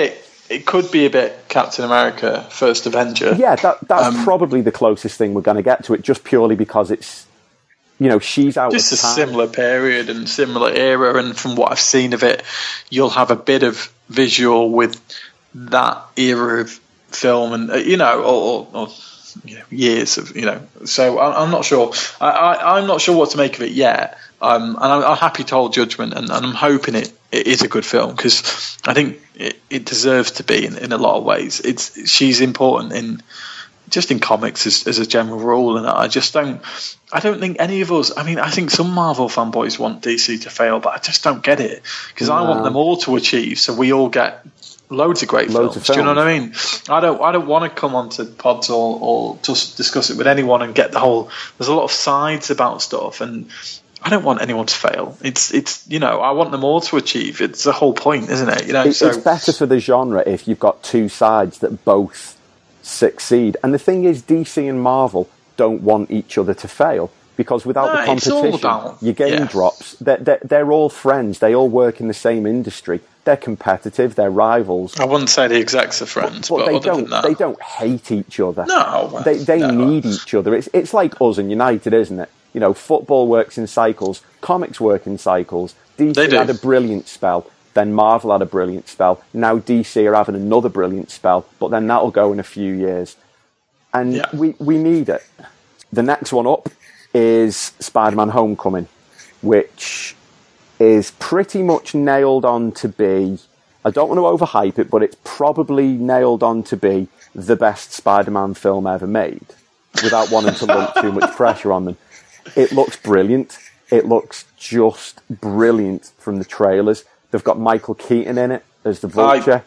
it could be a bit Captain America, First Avenger. Yeah, that's probably the closest thing we're going to get to it, just purely because it's, she's out just of time. A similar period and similar era, and from what I've seen of it, you'll have a bit of visual with that era of film, and or years of So I'm not sure. I'm not sure what to make of it yet. And I'm happy to hold judgment, and I'm hoping it is a good film, because I think it deserves to be in a lot of ways. She's important in comics as a general rule, and I don't think any of us. I mean, I think some Marvel fanboys want DC to fail, but I just don't get it, because I want them all to achieve, so we all get loads of great films. Do you know what I mean? I don't want to come onto pods or just discuss it with anyone and get the whole. There's a lot of sides about stuff, and I don't want anyone to fail. It's I want them all to achieve. It's the whole point, isn't it? It's better for the genre if you've got two sides that both succeed. And the thing is, DC and Marvel don't want each other to fail, because without the competition, your game drops. They're all friends. They all work in the same industry. They're competitive. They're rivals. I wouldn't say the execs are friends, but they other don't. Than that, they don't hate each other. No, they need each other. It's like us and United, isn't it? Football works in cycles. Comics work in cycles. DC had a brilliant spell. Then Marvel had a brilliant spell. Now DC are having another brilliant spell, but then that'll go in a few years. And we need it. The next one up is Spider-Man Homecoming, which is pretty much nailed on to be, I don't want to overhype it, but it's probably nailed on to be the best Spider-Man film ever made, without wanting to lump too much pressure on them. It looks brilliant. It looks just brilliant from the trailers. They've got Michael Keaton in it as the Vulture.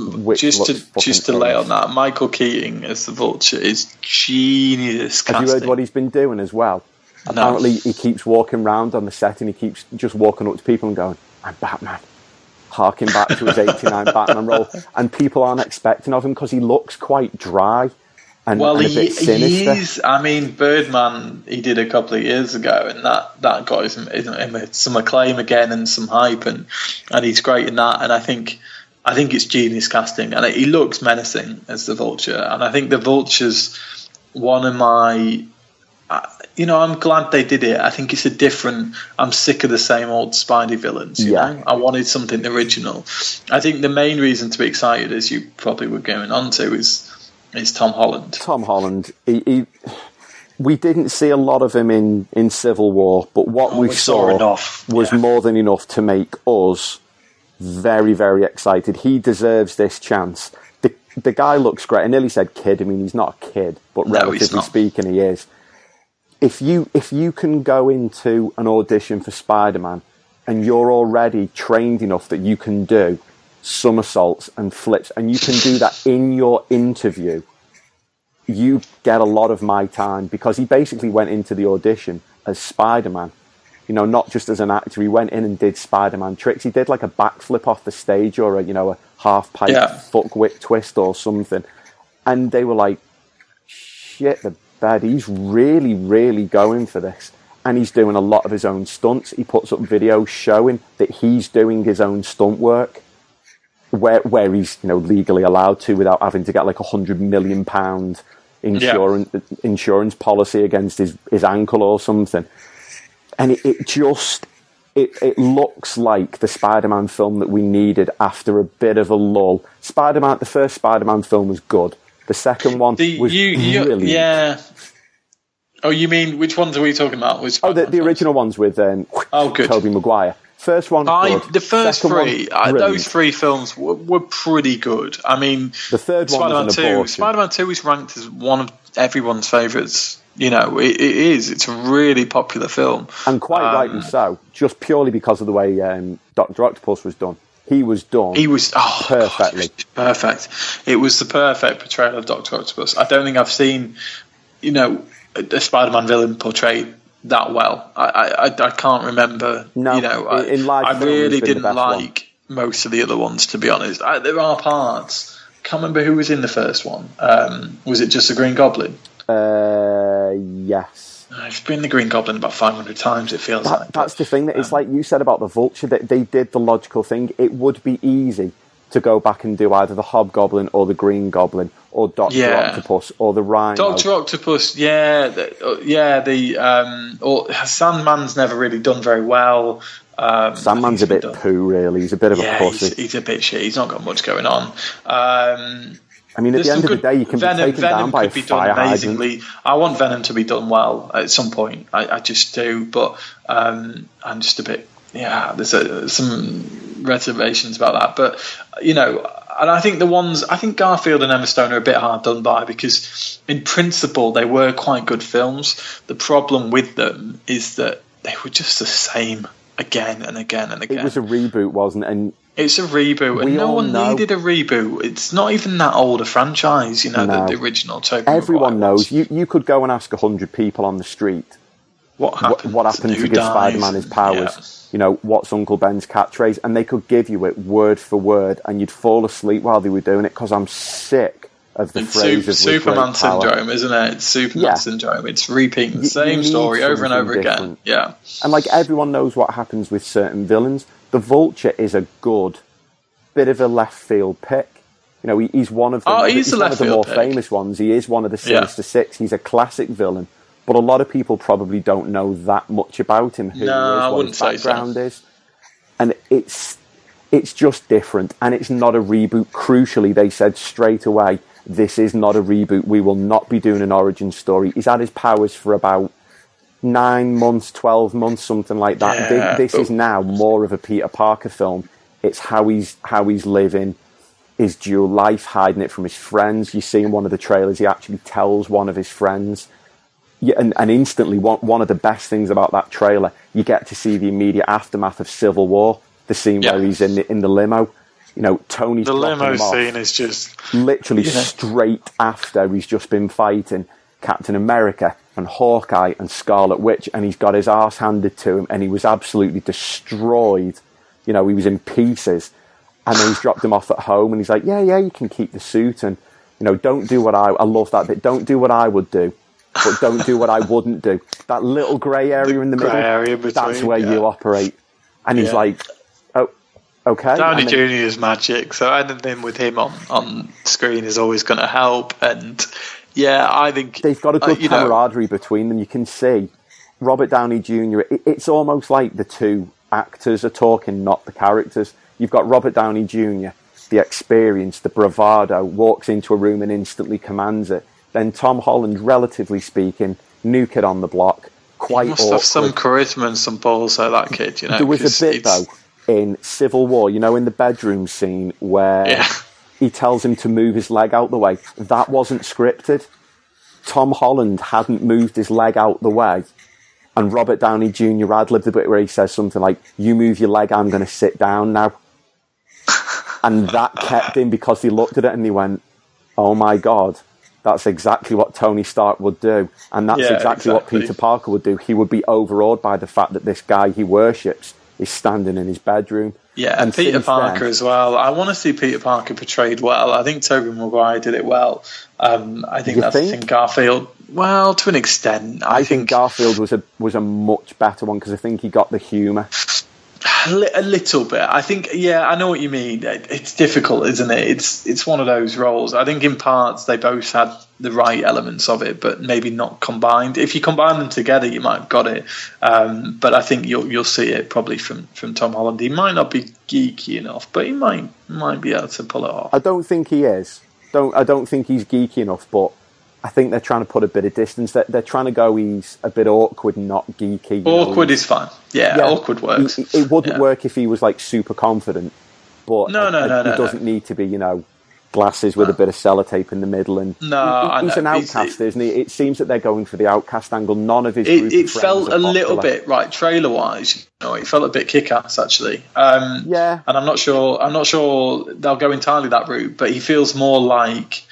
Just to lay on that, Michael Keaton as the Vulture is genius casting. Have you heard what he's been doing as well? No. Apparently he keeps walking around on the set, and he keeps just walking up to people and going, "I'm Batman," harking back to his 89 Batman role, and people aren't expecting of him because he looks quite dry and a bit sinister. I mean, Birdman he did a couple of years ago, and that got him some acclaim again and some hype, and he's great in that. And I think it's genius casting, and he looks menacing as the Vulture. And I think the Vulture's one of my. I'm glad they did it. I think it's I'm sick of the same old Spidey villains. You know? I wanted something original. I think the main reason to be excited, as you probably were going on to, is Tom Holland. Tom Holland. We didn't see a lot of him in Civil War, but what we saw was more than enough to make us very, very excited. He deserves this chance. The guy looks great. I nearly said kid. I mean, he's not a kid, but relatively speaking, he is. If you can go into an audition for Spider-Man and you're already trained enough that you can do somersaults and flips, and you can do that in your interview, you get a lot of my time, because he basically went into the audition as Spider-Man. Not just as an actor. He went in and did Spider-Man tricks. He did like a backflip off the stage, or a half-pipe fuckwit twist or something. And they were like, shit, the bed, he's really, really going for this. And he's doing a lot of his own stunts. He puts up videos showing that he's doing his own stunt work, where he's legally allowed to, without having to get like £100 million insurance policy against his ankle or something. And it looks like the Spider-Man film that we needed after a bit of a lull. The first Spider-Man film was good. The second one was brilliant. Yeah. Oh, you mean, which ones are we talking about? The original ones with good. Tobey Maguire. First one, good. The first three, those three films were pretty good. I mean, the third one was an abortion. Spider-Man 2 is ranked as one of everyone's favourites. It is. It's a really popular film. And quite rightly so, just purely because of the way Dr. Octopus was done. He was perfectly. Perfect. It was the perfect portrayal of Dr. Octopus. I don't think I've seen, a Spider-Man villain portrayed that well. I can't remember. No, I really didn't like most of the other ones, to be honest. There are parts. I can't remember who was in the first one. Was it just the Green Goblin? Yes. It's been the Green Goblin about 500 times, it feels like. That's the thing. That it's like you said about the Vulture, that they did the logical thing. It would be easy to go back and do either the Hobgoblin or the Green Goblin or Dr. Octopus or the Rhino. Dr. Octopus, or Sandman's never really done very well. Sandman's a bit poo, really. He's a bit of a pussy. He's a bit shit. He's not got much going on. I mean, at the end of the day, you can be taken down by a fire hydrant. I want Venom to be done well at some point. I just do, but I'm just a bit. Yeah, there's some reservations about that, but and I think Garfield and Emma Stone are a bit hard done by, because in principle they were quite good films. The problem with them is that they were just the same again and again and again. It was a reboot, wasn't it? And it's a reboot, and no one needed a reboot. It's not even that old a franchise, the original Tobey Maguire. Everyone knows. You could go and ask 100 people on the street what happened to give Spider-Man his powers. What's Uncle Ben's catchphrase? And they could give you it word for word, and you'd fall asleep while they were doing it, because I'm sick of the phrases. Superman syndrome, isn't it? It's Superman syndrome. It's repeating the same story over and over again. Yeah. And everyone knows what happens with certain villains. The Vulture is a good bit of a left field pick. He's one of the, he's one of the more famous ones. He is one of the Sinister Six. He's a classic villain. But a lot of people probably don't know that much about him, what his background is. And it's just different, and it's not a reboot. Crucially, they said straight away, this is not a reboot. We will not be doing an origin story. He's had his powers for about 9 months, 12 months, something like that. Yeah, this is now more of a Peter Parker film. It's how he's living his dual life, hiding it from his friends. You see in one of the trailers, he actually tells one of his friends. Yeah, and instantly, one of the best things about that trailer, you get to see the immediate aftermath of Civil War, the scene where he's in the limo. Tony's the limo scene is just literally straight after he's just been fighting Captain America and Hawkeye and Scarlet Witch, and he's got his arse handed to him, and he was absolutely destroyed. He was in pieces, and then he's dropped him off at home, and he's like, yeah, you can keep the suit, and don't do what I love that bit. Don't do what I would do. But don't do what I wouldn't do. That little grey area in the middle, that's where you operate. And he's like, oh, okay. Downey Jr. is magic, so anything with him on screen is always going to help. And I think they've got a good camaraderie between them. You can see Robert Downey Jr. It's almost like the two actors are talking, not the characters. You've got Robert Downey Jr., the experience, the bravado, walks into a room and instantly commands it. Then Tom Holland, relatively speaking, new kid on the block, quite awkward. He must have some charisma and some balls, that kid, There was a bit, though, in Civil War, in the bedroom scene where he tells him to move his leg out the way. That wasn't scripted. Tom Holland hadn't moved his leg out the way, and Robert Downey Jr. ad-libbed the bit where he says something like, you move your leg, I'm going to sit down now. And that kept him, because he looked at it and he went, oh my God. That's exactly what Tony Stark would do. And that's exactly what Peter Parker would do. He would be overawed by the fact that this guy he worships is standing in his bedroom. Yeah, and Peter Parker as well. I want to see Peter Parker portrayed well. I think Tobey Maguire did it well. I think Garfield, well, to an extent. I think Garfield was a much better one, because I think he got the humour. A little bit. I think, I know what you mean. It's difficult, isn't it? It's one of those roles. I think in parts they both had the right elements of it, but maybe not combined. If you combine them together, you might have got it. But I think you'll see it probably from Tom Holland. He might not be geeky enough, but he might be able to pull it off. I don't think he is. I don't think he's geeky enough, but I think they're trying to put a bit of distance. They're trying to go, he's a bit awkward, not geeky. Awkward is fine. Yeah, awkward works. It wouldn't work if he was super confident. But no. He doesn't need to be, glasses with a bit of sellotape in the middle. And he's an outcast, isn't he? It seems that they're going for the outcast angle. None of his group it felt a little bit right trailer-wise. It felt a bit kick-ass actually. And I'm not sure they'll go entirely that route. But he feels more like.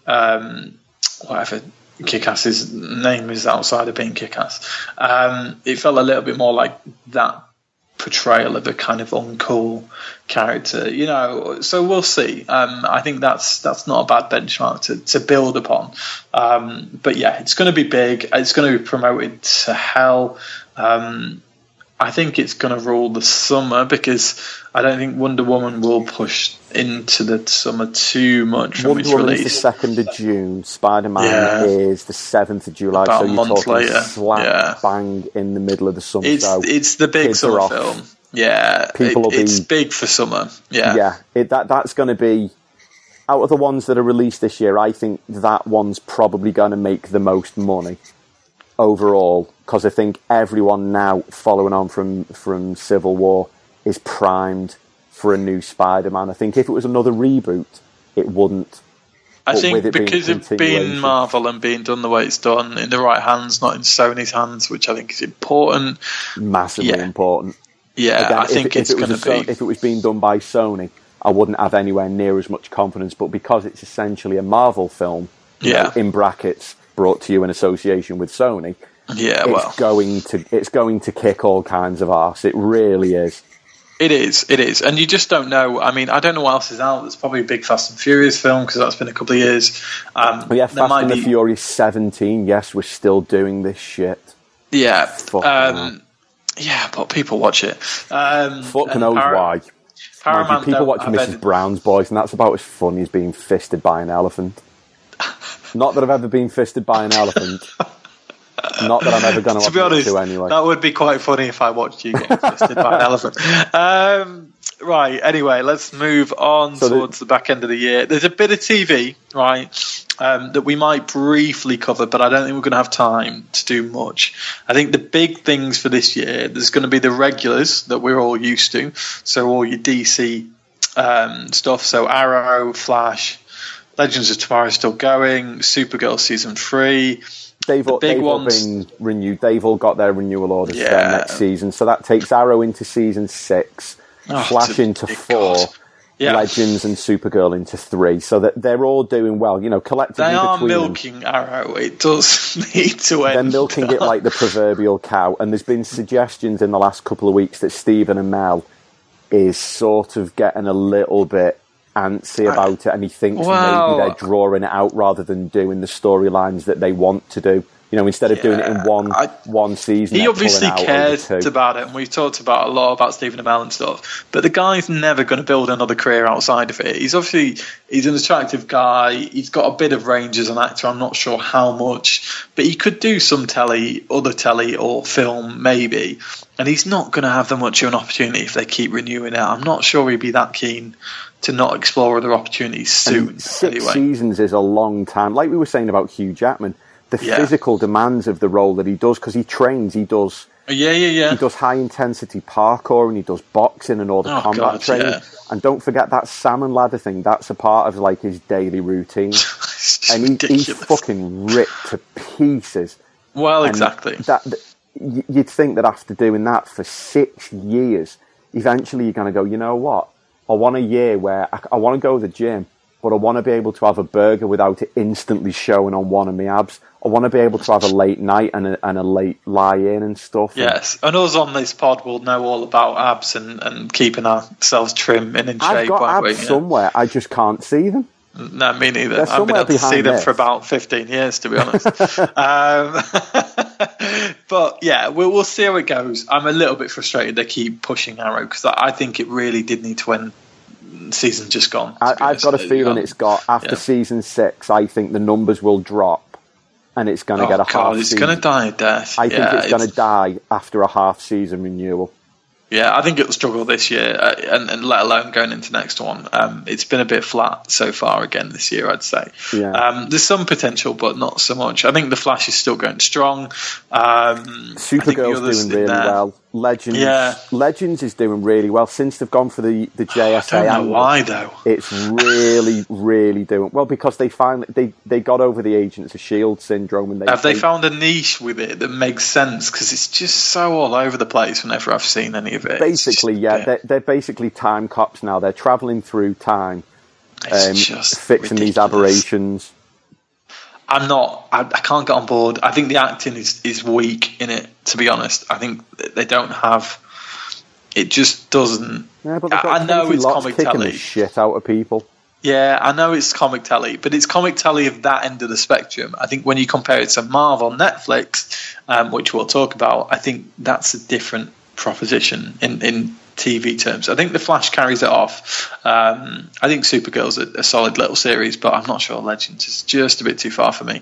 Whatever Kick-Ass's name is outside of being Kick-Ass. It felt a little bit more like that portrayal of a kind of uncool character, so we'll see. I think that's not a bad benchmark to build upon. But it's going to be big. It's going to be promoted to hell. I think it's going to rule the summer because I don't think Wonder Woman will push into the summer too much from its Wonder Woman release. is the 2nd of June. Spider-Man is the 7th of July. About so a you're month talking later. slap bang in the middle of the summer. It's the big summer film. Yeah, it's big for summer. Yeah, that's going to be, out of the ones that are released this year, I think that one's probably going to make the most money overall, because I think everyone now, following on from Civil War, is primed for a new Spider-Man. I think if it was another reboot, it wouldn't. I think because of being Marvel and being done the way it's done, in the right hands, not in Sony's hands, which I think is important. Massively important. Yeah, again, I think it's going to be... If it was being done by Sony, I wouldn't have anywhere near as much confidence, but because it's essentially a Marvel film, in brackets, brought to you in association with Sony, it's going to kick all kinds of arse. It really is. It is, and you just don't know. I mean, I don't know what else is out. There's probably a big Fast and Furious film because that's been a couple of years. Fast and the Furious 17. Yes, we're still doing this shit. Yeah, but people watch it. Fuck knows why. Paramount people watching Mrs. Brown's Boys, and that's about as funny as being fisted by an elephant. Not that I've ever been fisted by an elephant. Not that I'm ever going to be honest, anyway. That would be quite funny if I watched you get fisted by an elephant. Right, anyway, let's move on towards the back end of the year. There's a bit of TV, right, that we might briefly cover, but I don't think we're going to have time to do much. I think the big things for this year, there's going to be the regulars that we're all used to, so all your DC stuff, so Arrow, Flash, Legends of Tomorrow is still going, Supergirl Season 3... They've all been renewed. They've all got their renewal orders for their next season. So that takes Arrow into Season 6, Flash into 4, Legends and Supergirl into 3. So that they're all doing well. You know, collectively they are milking Arrow. It does need to end. They're milking it like the proverbial cow. And there's been suggestions in the last couple of weeks that Stephen Amell is sort of getting a little bit antsy about it, and he thinks maybe they're drawing it out rather than doing the storylines that they want to do. You know, instead of doing it in one season. He obviously cares about it, and we've talked about a lot about Stephen Amell and stuff, but the guy's never going to build another career outside of it. He's an attractive guy. He's got a bit of range as an actor. I'm not sure how much, but he could do some other telly or film maybe, and he's not going to have that much of an opportunity if they keep renewing it. I'm not sure he'd be that keen to not explore other opportunities soon. And 6 seasons is a long time. Like we were saying about Hugh Jackman, the physical demands of the role that he does, because he trains, he does high intensity parkour, and he does boxing and all the combat training. Yeah. And don't forget that salmon ladder thing, that's a part of like his daily routine. And he's fucking ripped to pieces. Well, exactly. You'd think that after doing that for 6 years, eventually you're going to go, you know what? I want a year where I want to go to the gym, but I want to be able to have a burger without it instantly showing on one of my abs. I want to be able to have a late night and a late lie-in and stuff. Yes, and us on this pod will know all about abs and keeping ourselves trim and in shape. I've got abs somewhere, I just can't see them. No, me neither. I've been able to see them for about 15 years, to be honest. But yeah, we'll see how it goes. I'm a little bit frustrated they keep pushing Arrow, because I think it really did need to end. Season just gone. I've got a feeling it's got, after Season 6, I think the numbers will drop and it's going to get a half season. It's going to die a death. I think it's going to die after a half season renewal. Yeah, I think it'll struggle this year, and let alone going into next one. It's been a bit flat so far again this year, I'd say. Yeah. There's some potential, but not so much. I think the Flash is still going strong. Supergirl's doing really well. Legends is doing really well since they've gone for the JSA. I don't know why though. It's really, really doing well, because they finally they got over the Agents of S.H.I.E.L.D. syndrome, and they found a niche with it that makes sense, because it's just so all over the place whenever I've seen any of it. Basically, they're basically time cops now. They're travelling through time, fixing ridiculous. These aberrations. I can't get on board. I think the acting is weak in it, to be honest. I think they don't have... It just doesn't... Yeah, but I know it's comic telly. The shit out of people. Yeah, I know it's comic telly, but it's comic telly of that end of the spectrum. I think when you compare it to Marvel, Netflix, which we'll talk about, I think that's a different proposition in TV terms. I think The Flash carries it off. I think Supergirl's a solid little series, but I'm not sure Legends is just a bit too far for me.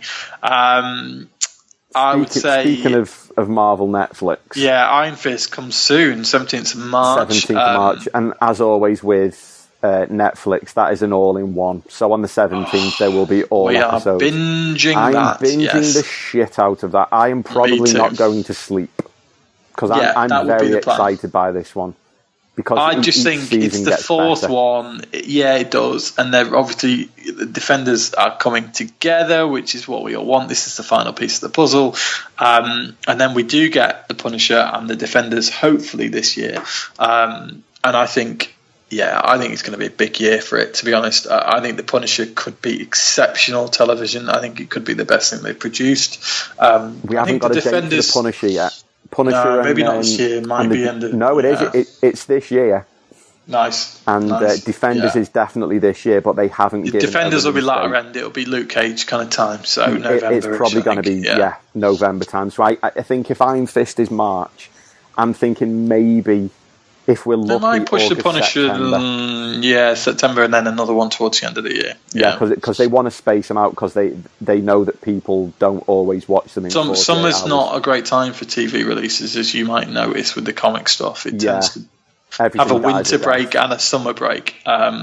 I would say... Speaking of Marvel Netflix... Yeah, Iron Fist comes soon, 17th of March. 17th of March. And as always with Netflix, that is an all-in-one. So on the 17th, there will be all episodes. I'm binging the shit out of that. I am probably not going to sleep. Because I'm very excited by this one. Because I just think it's the fourth one. Yeah, it does. And they're obviously, the Defenders are coming together, which is what we all want. This is the final piece of the puzzle. And then we do get the Punisher and the Defenders, hopefully this year. And I think it's going to be a big year for it, to be honest. I think the Punisher could be exceptional television. I think it could be the best thing they've produced. We haven't got a date for the Punisher yet. Punisher no, maybe not this year. It might be end of... No, it is. It's this year. Nice. And Defenders is definitely this year, but they haven't given... Defenders will be latter end. It'll be Luke Cage kind of time, so November. It's probably going to be, November time. So I think if Iron Fist is March, I'm thinking maybe... If we're lucky, they might push August, the Punisher, September, and then another one towards the end of the year. Yeah, because they want to space them out because they know that people don't always watch them in Summer's not a great time for TV releases, as you might notice with the comic stuff. It tends to have a winter break and a summer break.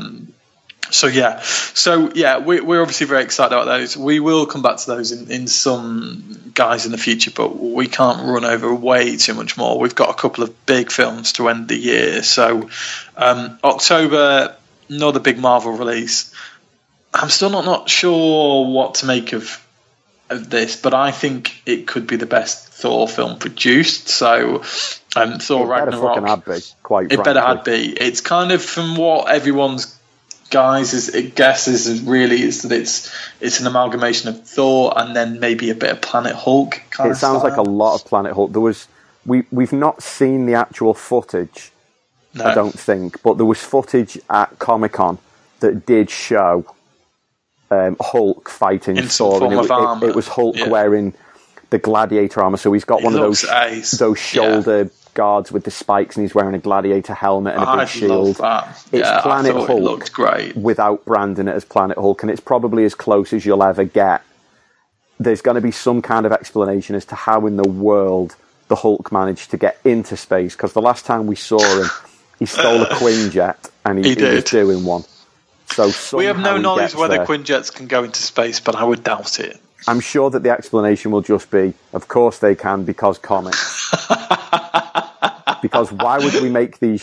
We're obviously very excited about those. We will come back to those in some guys in the future, but we can't run over way too much more. We've got a couple of big films to end the year. So October, another big Marvel release. I'm still not sure what to make of this, but I think it could be the best Thor film produced. So Thor Ragnarok. It better had be. It's kind of from what everyone's guesses is that it's an amalgamation of Thor and then maybe a bit of Planet Hulk kind of style. It sounds like a lot of Planet Hulk. We've not seen the actual footage, I don't think, but there was footage at Comic-Con that did show Hulk fighting in Thor, and it was Hulk wearing the gladiator armor. So he's got one of those shoulder guards with the spikes, and he's wearing a gladiator helmet and a big shield. It's Planet Hulk. It looked great without branding it as Planet Hulk, and it's probably as close as you'll ever get. There's going to be some kind of explanation as to how in the world the Hulk managed to get into space, because the last time we saw him, he stole a Quinjet and he was doing one. So we have no knowledge whether Quinjets can go into space, but I would doubt it. I'm sure that the explanation will just be, of course they can, because comics. Because why would we make these,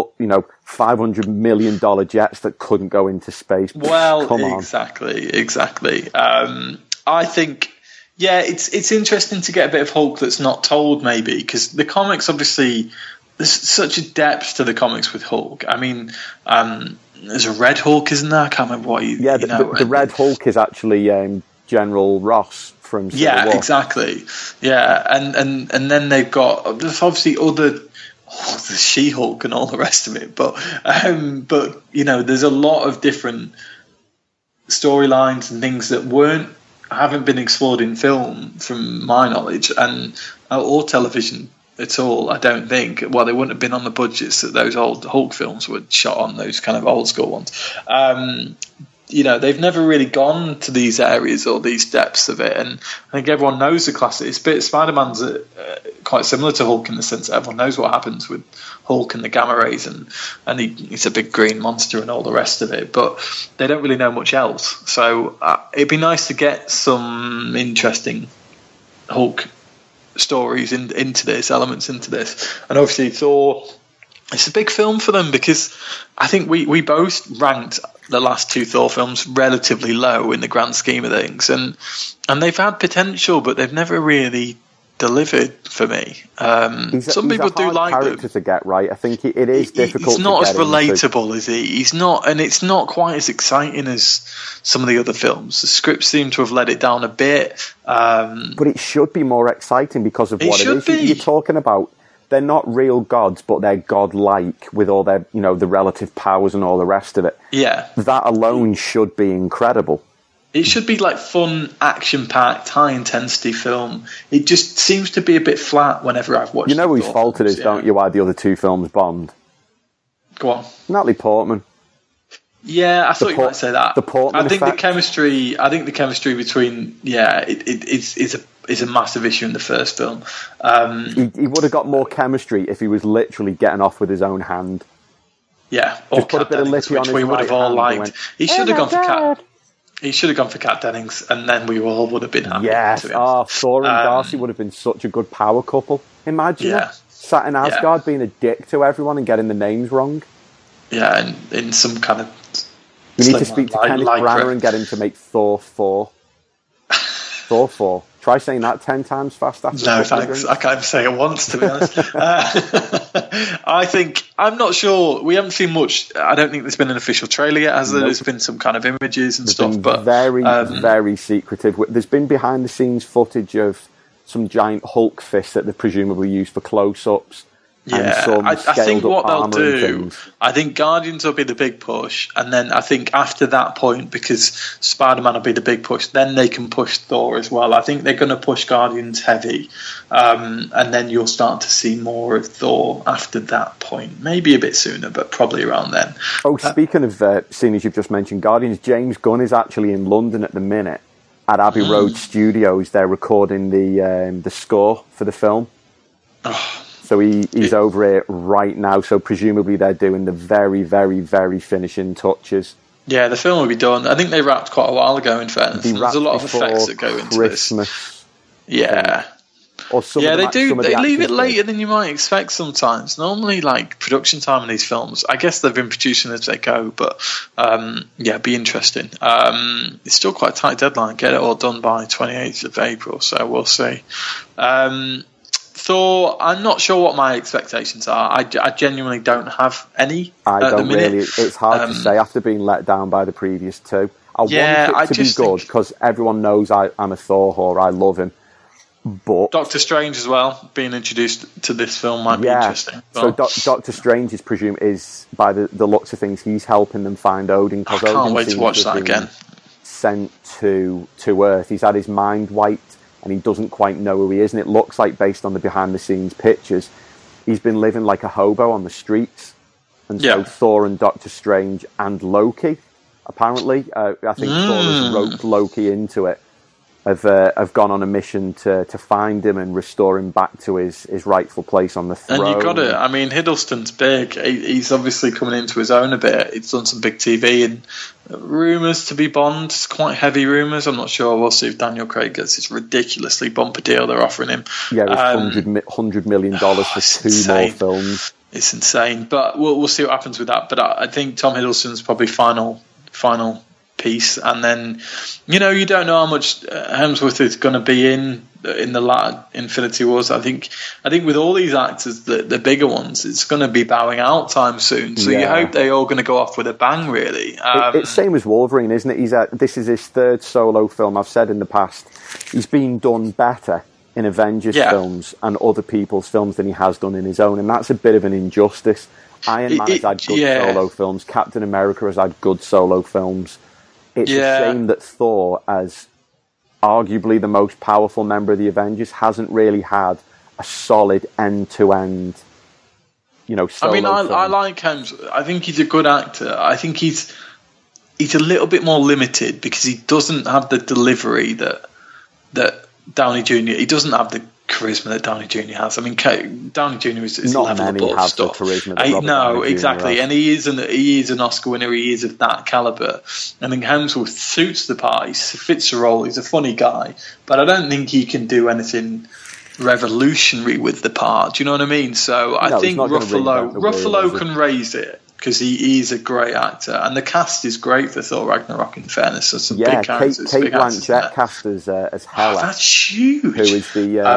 $500 million jets that couldn't go into space? Well, come on. Exactly. I think, it's interesting to get a bit of Hulk that's not told, maybe, because the comics, obviously, there's such a depth to the comics with Hulk. I mean, there's a Red Hulk, isn't there? I can't remember what you... Yeah, the Red Hulk is actually General Ross from Civil War. Exactly. Yeah, and then they've got, there's obviously the She-Hulk and all the rest of it, but there's a lot of different storylines and things that haven't been explored in film, from my knowledge, or television at all. I don't think. Well, they wouldn't have been on the budgets that those old Hulk films were shot on, those kind of old school ones. They've never really gone to these areas or these depths of it, and I think everyone knows the classic. Spider-Man's quite similar to Hulk in the sense that everyone knows what happens with Hulk and the gamma rays, and he's a big green monster and all the rest of it, but they don't really know much else. So it'd be nice to get some interesting Hulk stories into this, elements into this. And obviously Thor, it's a big film for them, because I think we both ranked the last two Thor films relatively low in the grand scheme of things, and they've had potential, but they've never really delivered for me. Some people do like them. Character to get right. I think it is difficult. He's not as relatable, is he? He's not, and it's not quite as exciting as some of the other films. The scripts seem to have let it down a bit. But it should be more exciting because of what it is. You're talking about. They're not real gods, but they're godlike with all their, the relative powers and all the rest of it. Yeah. That alone should be incredible. It should be like fun, action-packed, high-intensity film. It just seems to be a bit flat whenever I've watched. You know whose fault it is, don't you? Why the other two films bombed? Go on. Natalie Portman. Yeah, I thought you might say that. The Portman I think effect. the chemistry between it's a massive issue in the first film. He would have got more chemistry if he was literally getting off with his own hand. Yeah, or put a bit of lippy on his we would have all liked. He should have gone for Kat. He should have gone for Kat Dennings, and then we all would have been happy. Yes, Thor and Darcy would have been such a good power couple. Imagine it. Sat in Asgard being a dick to everyone and getting the names wrong. Yeah, and in some kind of... We need to speak to Kenneth Branagh and get him to make Thor 4. Thor 4. Try saying that 10 times fast after. No, thanks. I can't even say it once, to be honest. I'm not sure. We haven't seen much. I don't think there's been an official trailer yet, has there? There's been some kind of images and stuff. But very secretive. There's been behind the scenes footage of some giant Hulk fists that they presumably used for close-ups. Yeah, I think what they'll do, I think Guardians will be the big push, and then I think after that point, because Spider-Man will be the big push, then they can push Thor as well. I think they're going to push Guardians heavy, and then you'll start to see more of Thor after that point. Maybe a bit sooner, but probably around then. Oh, speaking of seeing as you've just mentioned Guardians, James Gunn is actually in London at the minute at Abbey Road Studios. They're recording the score for the film. Oh. So he's over here right now. So presumably they're doing the very, very, very finishing touches. Yeah, the film will be done. I think they wrapped quite a while ago, in fairness. There's a lot of effects that go into Christmas, this. Yeah. Or they do. They leave it later than you might expect sometimes. Normally, like, production time in these films, I guess they've been producing as they go, but be interesting. It's still quite a tight deadline. Get it all done by 28th of April, so we'll see. Thor, I'm not sure what my expectations are. I genuinely don't have any. I don't really. It's hard to say after being let down by the previous two. I want it to be good because everyone knows I'm a Thor whore. I love him. But Doctor Strange as well, being introduced to this film might be interesting. So Doctor Strange is by the looks of things, he's helping them find Odin. I can't wait to watch that again. Sent to Earth. He's had his mind wiped. And he doesn't quite know who he is, and it looks like, based on the behind-the-scenes pictures, he's been living like a hobo on the streets. And so Thor and Doctor Strange and Loki, apparently, I think Thor has roped Loki into it, have gone on a mission to find him and restore him back to his rightful place on the throne. And you got it. I mean, Hiddleston's big. He's obviously coming into his own a bit. He's done some big TV, and rumours to be Bond, quite heavy rumours. I'm not sure. We'll see if Daniel Craig gets this ridiculously bumper deal they're offering him. Yeah, it's $100 million for two more films. It's insane, but we'll see what happens with that. But I think Tom Hiddleston's probably final piece, and then you don't know how much Hemsworth is going to be in the latter Infinity Wars. I think with all these actors, the bigger ones, it's going to be bowing out time soon. So you hope they're all going to go off with a bang. Really, it's same as Wolverine, isn't it? This is his third solo film. I've said in the past, he's been done better in Avengers films and other people's films than he has done in his own, and that's a bit of an injustice. Iron Man has had good solo films. Captain America has had good solo films. It's a shame that Thor, as arguably the most powerful member of the Avengers, hasn't really had a solid end-to-end, solo film. I like him. I think he's a good actor. I think he's a little bit more limited because he doesn't have the delivery that Downey Jr. He doesn't have the charisma that Downey Jr. has. I mean, Downey Jr. is not level many above have stuff. The charisma that Downey Jr. exactly, has. and he is an Oscar winner. He is of that caliber. I think Hemsworth suits the part. He fits the role. He's a funny guy, but I don't think he can do anything revolutionary with the part. Do you know what I mean? So I think Ruffalo can raise it. Because he is a great actor, and the cast is great for Thor Ragnarok. In fairness, there's some big characters. Kate Blanchett cast as Hela. That's huge. Who is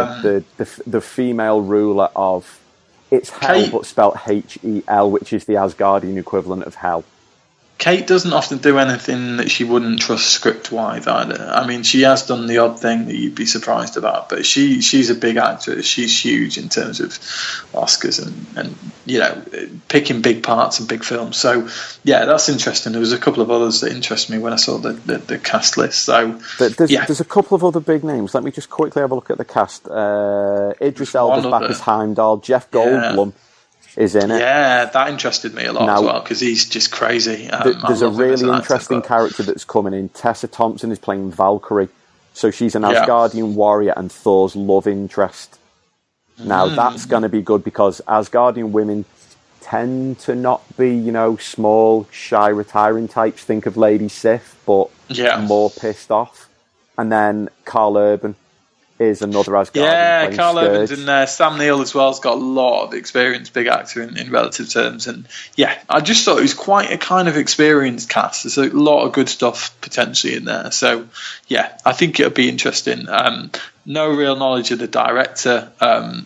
the female ruler of Hel, but spelt Hel, which is the Asgardian equivalent of Hell. Kate doesn't often do anything that she wouldn't trust script-wise either. I mean, she has done the odd thing that you'd be surprised about, but she's a big actress. She's huge in terms of Oscars and picking big parts in big films. So, yeah, that's interesting. There was a couple of others that interested me when I saw the cast list. So, there's a couple of other big names. Let me just quickly have a look at the cast. Idris Elba's back as Heimdall. Jeff Goldblum is in it. Yeah, that interested me a lot as well, because he's just crazy. There's a really interesting character that's coming in. Tessa Thompson is playing Valkyrie. So she's an Asgardian warrior and Thor's love interest. Now, that's going to be good, because Asgardian women tend to not be, small, shy, retiring types. Think of Lady Sif, but more pissed off. And then Karl Urban is another Asgardian. Yeah, Karl Urban's in there. Sam Neill as well has got a lot of experience, big actor in relative terms. And I just thought it was quite a kind of experienced cast. There's a lot of good stuff potentially in there. So, I think it'll be interesting. No real knowledge of the director. To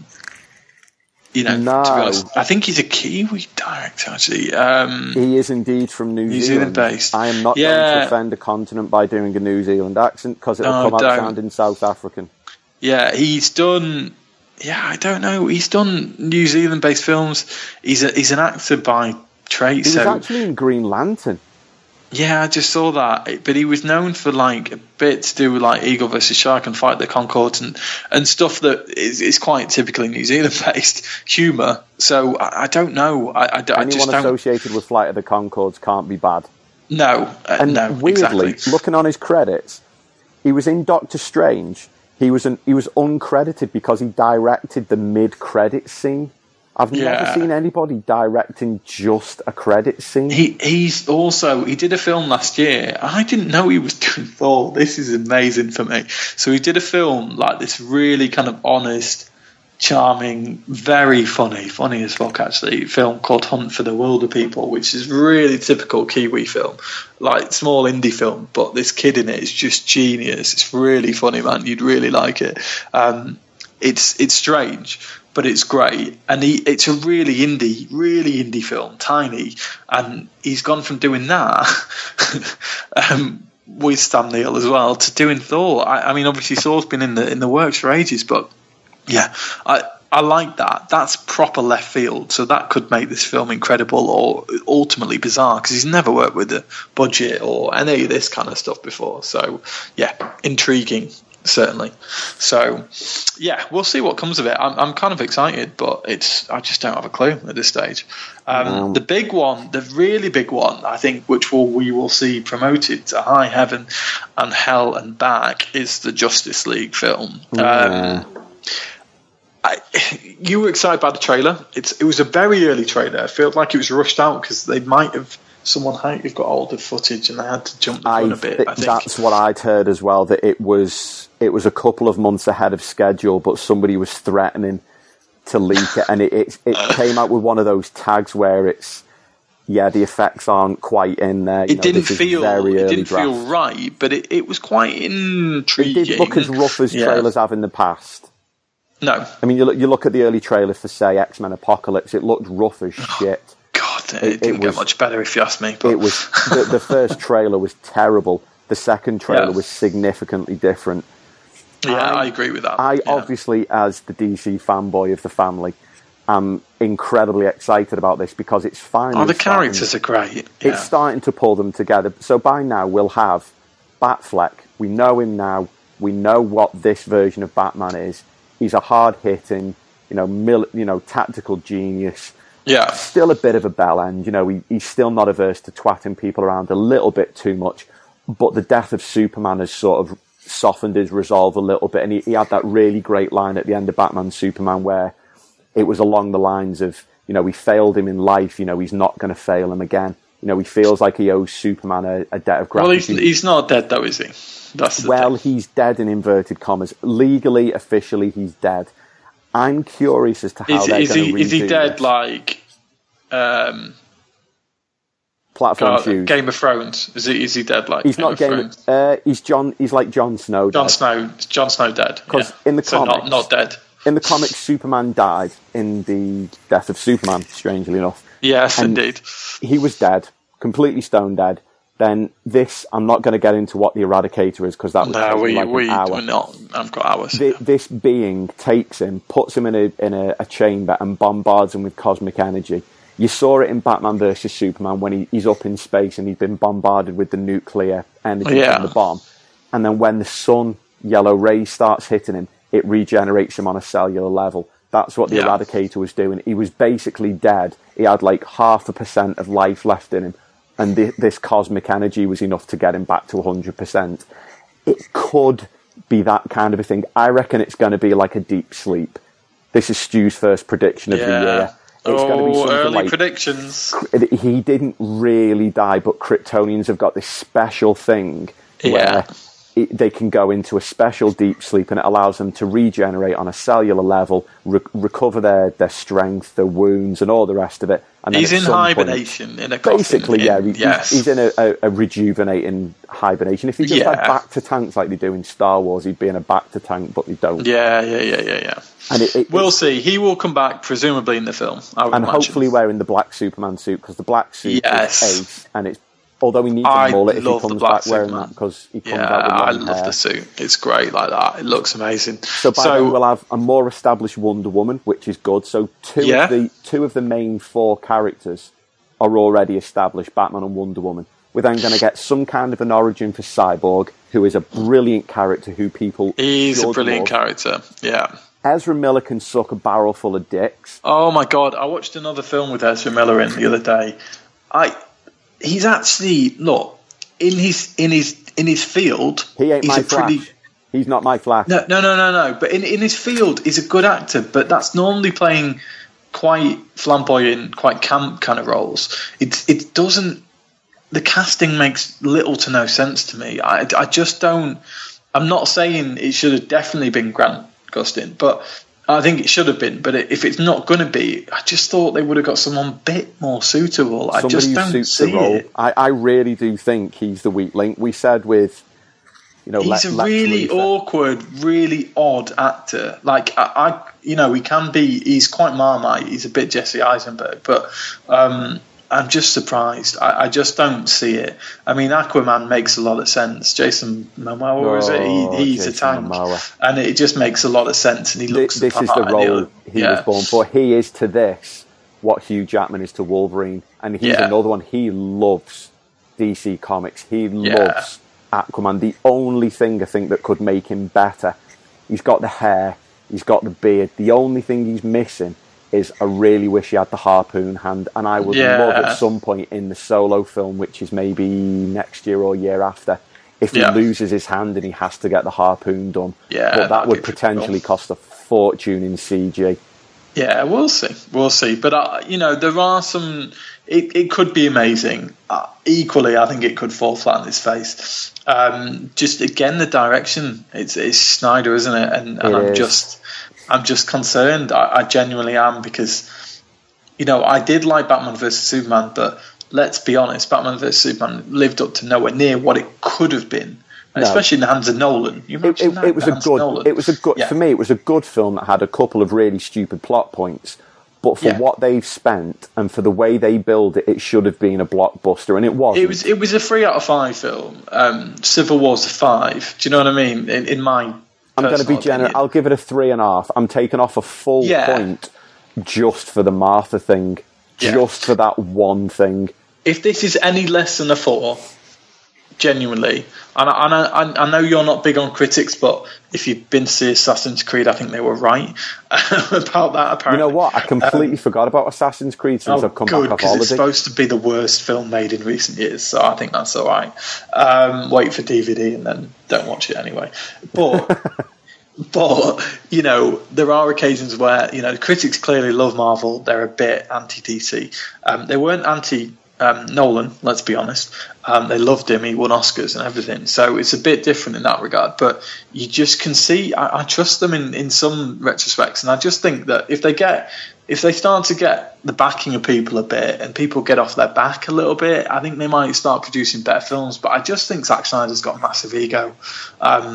be honest, I think he's a Kiwi director, actually. He is indeed from New Zealand. Based. I am not going to offend a continent by doing a New Zealand accent, because it'll come out sounding South African. Yeah, he's done. Yeah, I don't know. He's done New Zealand-based films. He's an actor by trade. He was actually in Green Lantern. Yeah, I just saw that. But he was known for a bit to do with Eagle versus Shark and Fight the Conchords and stuff that is quite typically New Zealand-based humour. So I don't know. Anyone associated with Flight of the Conchords can't be bad. No, and weirdly, exactly. Looking on his credits, he was in Doctor Strange. He was uncredited because he directed the mid-credit scene. I've never seen anybody directing just a credit scene. He did a film last year. I didn't know he was doing Thor. This is amazing for me. So he did a film this really kind of honest, charming, very funny as fuck actually, film called Hunt for the Wilder People, which is really typical Kiwi film, small indie film, but this kid in it is just genius. It's really funny, man. You'd really like it. It's strange, but it's great, and it's a really indie film, tiny, and he's gone from doing that with Sam Neill as well to doing Thor. I mean, obviously Thor's been in the works for ages, but I like that. That's proper left field, so that could make this film incredible or ultimately bizarre, because he's never worked with a budget or any of this kind of stuff before. So, intriguing, certainly. So, we'll see what comes of it. I'm kind of excited, but I just don't have a clue at this stage. The big one, the really big one, I think, which we will see promoted to high heaven and hell and back, is the Justice League film. You were excited by the trailer. It was a very early trailer. I felt like it was rushed out because they might have someone have got older footage and they had to jump the gun a bit. I think that's what I'd heard as well. That it was a couple of months ahead of schedule, but somebody was threatening to leak it, and it came out with one of those tags where it's the effects aren't quite in there. It didn't feel right, but it was quite intriguing. It did look as rough as trailers have in the past. No. I mean, you look at the early trailer for, say, X-Men Apocalypse, it looked rough as shit. God, it didn't get much better if you ask me. But. It was the first trailer was terrible. The second trailer was significantly different. Yeah, I agree with that. Obviously, as the DC fanboy of the family, am incredibly excited about this because it's finally... the characters are great. Yeah. It's starting to pull them together. So by now, we'll have Batfleck. We know him now. We know what this version of Batman is. He's a hard-hitting, tactical genius. Yeah. Still a bit of a bell end. He's still not averse to twatting people around a little bit too much. But the death of Superman has sort of softened his resolve a little bit. And he had that really great line at the end of Batman Superman where it was along the lines of, we failed him in life. He's not going to fail him again. He feels like he owes Superman a debt of gratitude. Well, he's not dead, though, is he? He's dead in inverted commas. Legally, officially, he's dead. I'm curious as to how they're going to redo Is he dead this. like Platform shoes? Game of Thrones? Is he dead like? He's not Game of Thrones. He's like Jon Snow. Jon Snow dead. Because in the comics, not dead. In the comics, Superman died in the death of Superman. Strangely enough. Yes, indeed. He was dead completely stone dead. Then this, I'm not going to get into what the Eradicator is because that would take an hour. We're not. I've got hours. This being takes him, puts him in a chamber, and bombards him with cosmic energy. You saw it in Batman vs Superman when he's up in space and he's been bombarded with the nuclear energy from the bomb. And then when the sun yellow rays starts hitting him, it regenerates him on a cellular level. That's what the Eradicator was doing. He was basically dead. He had like 0.5% of life left in him. And this cosmic energy was enough to get him back to 100%. It could be that kind of a thing. I reckon it's going to be like a deep sleep. This is Stu's first prediction of the year. It's going to be something early like, predictions. He didn't really die, but Kryptonians have got this special thing where they can go into a special deep sleep, and it allows them to regenerate on a cellular level, recover their strength, their wounds, and all the rest of it. And he's in hibernation in a coffin. Basically, he's in a rejuvenating hibernation. If he just had back to tanks like they do in Star Wars, he'd be in a back to tank, but they don't. Yeah. And we'll see. He will come back, presumably, in the film. I would imagine. Hopefully wearing the black Superman suit, because the black suit is ace, and it's. Although he needs a mullet if he comes back wearing that, because he comes out with long hair. I love the suit. It's great like that. It looks amazing. So then we'll have a more established Wonder Woman, which is good. So two of the main 4 characters are already established, Batman and Wonder Woman. We're then going to get some kind of an origin for Cyborg, who is a brilliant character who people He's a brilliant character, yeah. Ezra Miller can suck a barrel full of dicks. Oh my God, I watched another film with Ezra Miller in the other day. He's actually in his field. He ain't my Flash. He's not my Flash. No. But in his field, he's a good actor. But that's normally playing quite flamboyant, quite camp kind of roles. It doesn't. The casting makes little to no sense to me. I just don't. I'm not saying it should have definitely been Grant Gustin, but I think it should have been, but if it's not going to be, I just thought they would have got someone a bit more suitable. I just don't see it. I really do think he's the weak link. We said with, he's a really awkward, really odd actor. Like he can be. He's quite Marmite. He's a bit Jesse Eisenberg, but I'm just surprised. I just don't see it. I mean, Aquaman makes a lot of sense. Jason Momoa, is it? He's a tank. Momoa. And it just makes a lot of sense. And he looks This is the role he was born for. He is to this what Hugh Jackman is to Wolverine. And he's another one. He loves DC Comics. He loves Aquaman. The only thing I think that could make him better, he's got the hair, he's got the beard. The only thing he's missing is I really wish he had the harpoon hand, and I would love at some point in the Solo film, which is maybe next year or year after, if he loses his hand and he has to get the harpoon done. Yeah, but that would potentially cost a fortune in CG. Yeah, we'll see. But there are some. It could be amazing. Equally, I think it could fall flat on its face. Just again, the direction. It's Snyder, isn't it? And I'm just concerned. I genuinely am, because I did like Batman vs Superman, but let's be honest, Batman vs Superman lived up to nowhere near what it could have been, especially in the hands of Nolan. It was a good. For me, it was a good film that had a couple of really stupid plot points, but for what they've spent and for the way they build it, it should have been a blockbuster, and it wasn't. It was a 3 out of 5 film. Civil War's a 5. Do you know what I mean? In my I'm going to be generous. I'll give it a 3.5. I'm taking off a full point just for the Martha thing, just for that one thing. If this is any less than a 4, genuinely, and I know you're not big on critics, but if you've been to see Assassin's Creed, I think they were right about that. Apparently, you know what? I completely forgot about Assassin's Creed since I've come back off holiday. It's supposed to be the worst film made in recent years, so I think that's all right. Wait for DVD and then don't watch it anyway. But there are occasions where critics clearly love Marvel. They're a bit anti-DC. They weren't anti Nolan, let's be honest. They loved him. He won Oscars and everything. So it's a bit different in that regard. But you just can see, I trust them in some retrospects. And I just think that if they start to get the backing of people a bit and people get off their back a little bit, I think they might start producing better films. But I just think Zack Snyder's got a massive ego.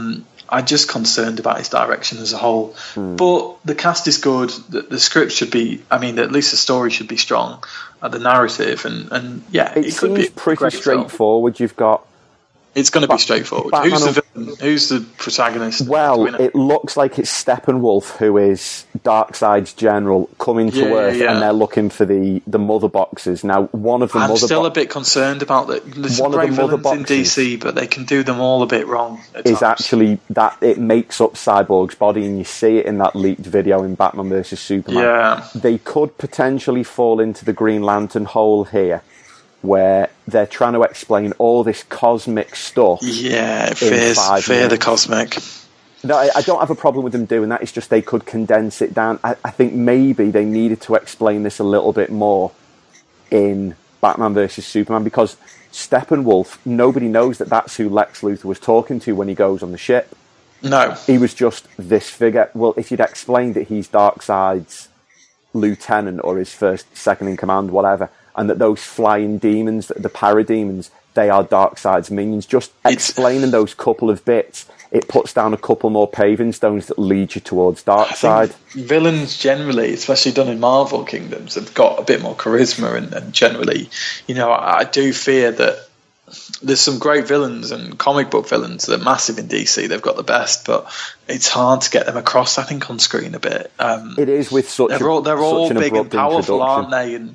I'm just concerned about his direction as a whole. But the cast is good. The script should be, I mean, at least the story should be strong. The narrative, and yeah, it could be seems pretty straightforward. Film. You've got... It's going to be straightforward. Who's the villain? Who's the protagonist? Well, it looks like it's Steppenwolf, who is Darkseid's general, coming to Earth, and they're looking for the mother boxes. Now, one of the I'm still a bit concerned about that. There's some great villains in DC, but they can do them all a bit wrong. Is actually that it makes up Cyborg's body, and you see it in that leaked video in Batman vs Superman. Yeah. They could potentially fall into the Green Lantern hole here, where they're trying to explain all this cosmic stuff. Yeah, fear the cosmic. No, I don't have a problem with them doing that. It's just they could condense it down. I think maybe they needed to explain this a little bit more in Batman vs Superman, because Steppenwolf, nobody knows that that's who Lex Luthor was talking to when he goes on the ship. No. He was just this figure. Well, if you'd explained that he's Darkseid's lieutenant or his second in command, whatever, and that those flying demons, the parademons, they are Darkseid's minions. Just explaining those couple of bits, it puts down a couple more paving stones that lead you towards Darkseid. Villains generally, especially done in Marvel Kingdoms, have got a bit more charisma, and generally, I do fear that there's some great villains and comic book villains that are massive in DC. They've got the best, but it's hard to get them across, I think, on screen a bit. It is with they're all big and powerful, aren't they? And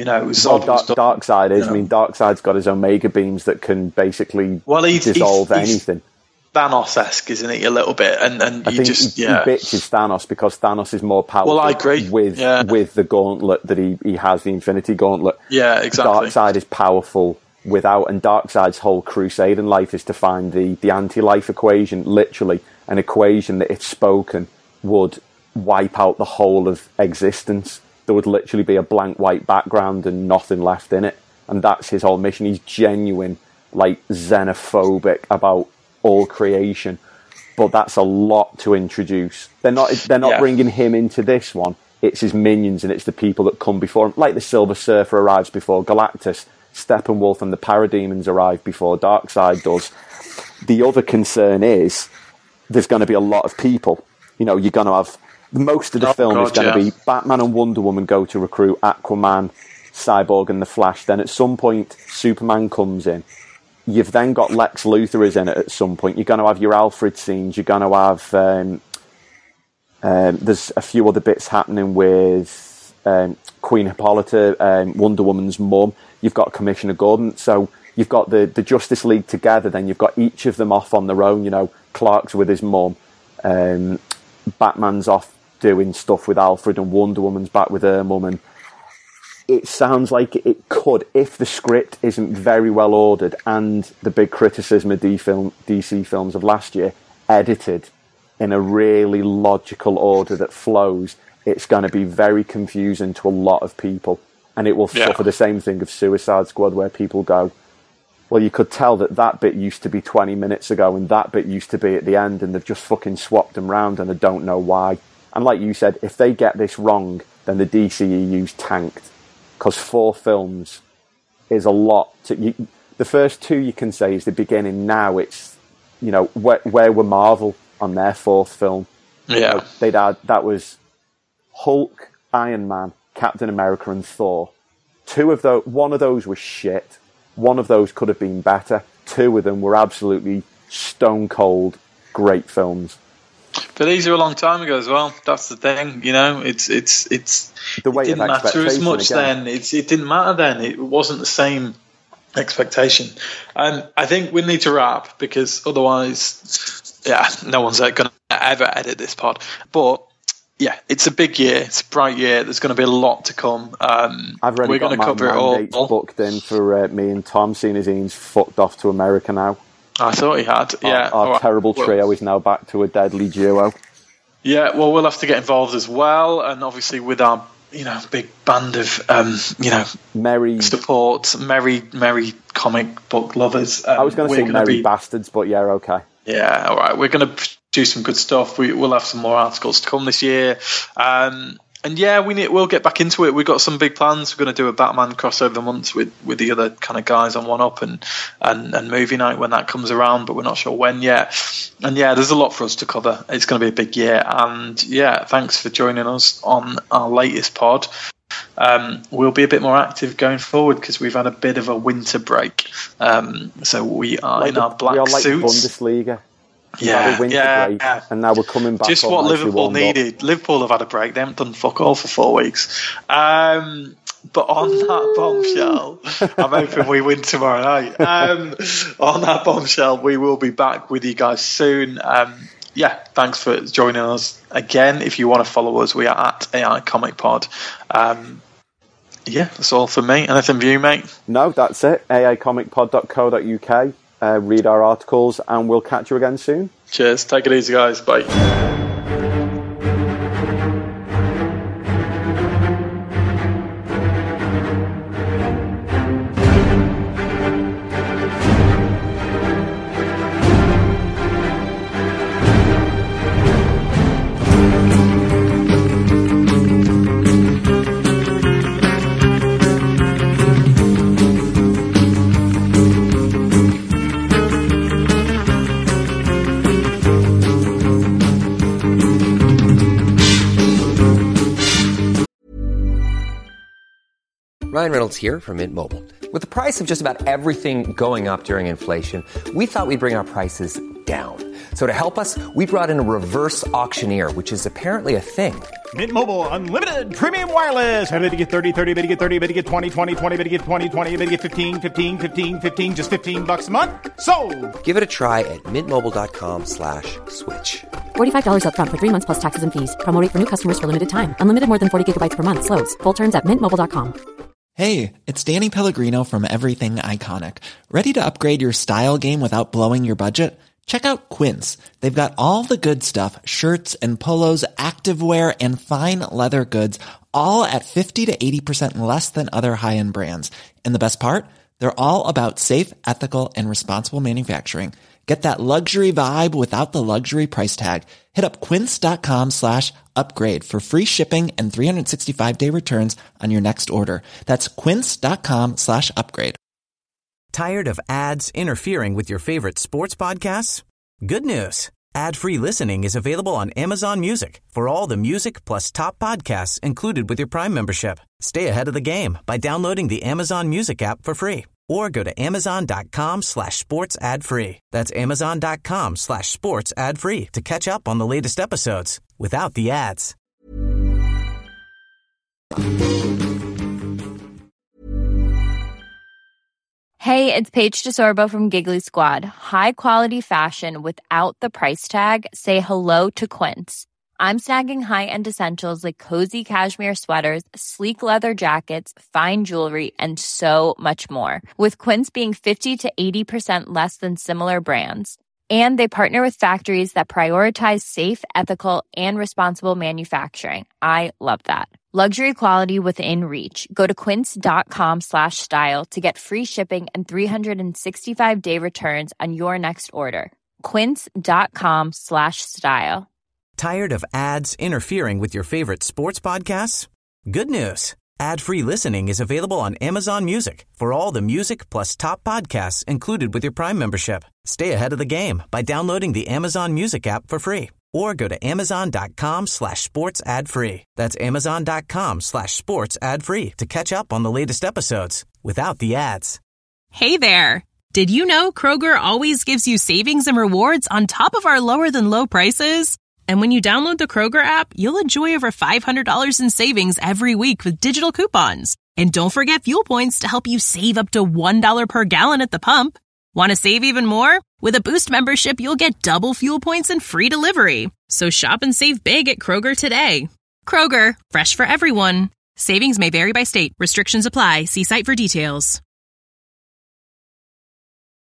Darkseid is. I mean, Darkseid's got his Omega beams that can basically dissolve anything. Thanos-esque, isn't he, a little bit? And I think he bitches Thanos because Thanos is more powerful. Well, I agree. With the gauntlet that he has, the Infinity Gauntlet. Yeah, exactly. Darkseid is powerful without, and Darkseid's whole crusade in life is to find the anti-life equation, literally an equation that, if spoken, would wipe out the whole of existence. There would literally be a blank white background and nothing left in it, and that's his whole mission. He's genuine, xenophobic about all creation, but that's a lot to introduce. They're not bringing him into this one. It's his minions, and it's the people that come before him. Like the Silver Surfer arrives before Galactus, Steppenwolf and the Parademons arrive before Darkseid does. The other concern is there's going to be a lot of people. You're going to have most of the film is going to be Batman and Wonder Woman go to recruit Aquaman, Cyborg and the Flash. Then at some point Superman comes in. You've then got Lex Luthor is in it at some point. You're going to have your Alfred scenes. You're going to have there's a few other bits happening with Queen Hippolyta, Wonder Woman's mum. You've got Commissioner Gordon. So you've got the Justice League together. Then you've got each of them off on their own. Clark's with his mum. Batman's off doing stuff with Alfred, and Wonder Woman's back with her mum. And it sounds like it could, if the script isn't very well ordered, and the big criticism of DC films of last year, edited in a really logical order that flows, it's going to be very confusing to a lot of people. And it will suffer the same thing of Suicide Squad, where people go, well, you could tell that bit used to be 20 minutes ago and that bit used to be at the end, and they've just fucking swapped them round, and I don't know why. And like you said, if they get this wrong, then the DCEU's tanked. Because 4 films is a lot. The first 2 you can say is the beginning. Now it's, where were Marvel on their 4th film? Yeah. That was Hulk, Iron Man, Captain America and Thor. 2 of those, one of those was shit. One of those could have been better. 2 of them were absolutely stone cold great films. But these are a long time ago as well. That's the thing, it's the way it didn't matter as much then. It didn't matter then. It wasn't the same expectation. And I think we need to wrap, because otherwise, no one's going to ever edit this pod. But yeah, it's a big year. It's a bright year. There's going to be a lot to come. I've already got my mandates booked in for me and Tom, seeing as Ian's fucked off to America now. I thought he had. Yeah, our terrible trio is now back to a deadly duo. Yeah, well, we'll have to get involved as well, and obviously with our big band of merry support, merry comic book lovers. I was going to say merry bastards, but yeah, okay. Yeah, all right. We're going to do some good stuff. We'll have some more articles to come this year. yeah, we'll get back into it. We've got some big plans. We're going to do a Batman crossover month with the other kind of guys on One Up and movie night when that comes around, but we're not sure when yet. And yeah, there's a lot for us to cover. It's going to be a big year. And yeah, thanks for joining us on our latest pod. We'll be a bit more active going forward because we've had a bit of a winter break. So we are in our black suits. Bundesliga. Yeah. And now we're coming back. Just what Liverpool needed. Liverpool have had a break. They haven't done fuck all for 4 weeks. But on that bombshell, I'm hoping we win tomorrow night. On that bombshell, we will be back with you guys soon. Thanks for joining us again. If you want to follow us, we are at AI Comic Pod. That's all for me. Anything for you, mate? No, that's it. AIComicPod.co.uk. Read our articles, and we'll catch you again soon. Cheers. Take it easy, guys. Bye. Ryan Reynolds here from Mint Mobile. With the price of just about everything going up during inflation, we thought we'd bring our prices down. So to help us, we brought in a reverse auctioneer, which is apparently a thing. Mint Mobile Unlimited Premium Wireless. How to get 30, 30, bit to get 30, bit to get 20, 20, 20, bit to get 20, 20, bit to get 15, 15, 15, 15, just $15 a month? Sold! Give it a try at mintmobile.com/switch. $45 up front for 3 months plus taxes and fees. Promo rate for new customers for limited time. Unlimited more than 40 gigabytes per month. Slows full terms at mintmobile.com. Hey, it's Danny Pellegrino from Everything Iconic. Ready to upgrade your style game without blowing your budget? Check out Quince. They've got all the good stuff, shirts and polos, activewear, and fine leather goods, all at 50 to 80% less than other high-end brands. And the best part? They're all about safe, ethical, and responsible manufacturing. Get that luxury vibe without the luxury price tag. Hit up quince.com/upgrade for free shipping and 365-day returns on your next order. That's quince.com/upgrade. Tired of ads interfering with your favorite sports podcasts? Good news. Ad-free listening is available on Amazon Music for all the music plus top podcasts included with your Prime membership. Stay ahead of the game by downloading the Amazon Music app for free. Or go to amazon.com/sports ad free. That's amazon.com/sports ad free to catch up on the latest episodes without the ads. Hey, it's Paige DeSorbo from Giggly Squad. High quality fashion without the price tag. Say hello to Quince. I'm snagging high-end essentials like cozy cashmere sweaters, sleek leather jackets, fine jewelry, and so much more. With Quince being 50 to 80% less than similar brands. And they partner with factories that prioritize safe, ethical, and responsible manufacturing. I love that. Luxury quality within reach. Go to quince.com/style to get free shipping and 365-day returns on your next order. Quince.com/style. Tired of ads interfering with your favorite sports podcasts? Good news. Ad-free listening is available on Amazon Music for all the music plus top podcasts included with your Prime membership. Stay ahead of the game by downloading the Amazon Music app for free. Or go to amazon.com/sports ad free. That's amazon.com/sports ad free to catch up on the latest episodes without the ads. Hey there. Did you know Kroger always gives you savings and rewards on top of our lower than low prices? And when you download the Kroger app, you'll enjoy over $500 in savings every week with digital coupons. And don't forget fuel points to help you save up to $1 per gallon at the pump. Want to save even more? With a Boost membership, you'll get double fuel points and free delivery. So shop and save big at Kroger today. Kroger, fresh for everyone. Savings may vary by state. Restrictions apply. See site for details.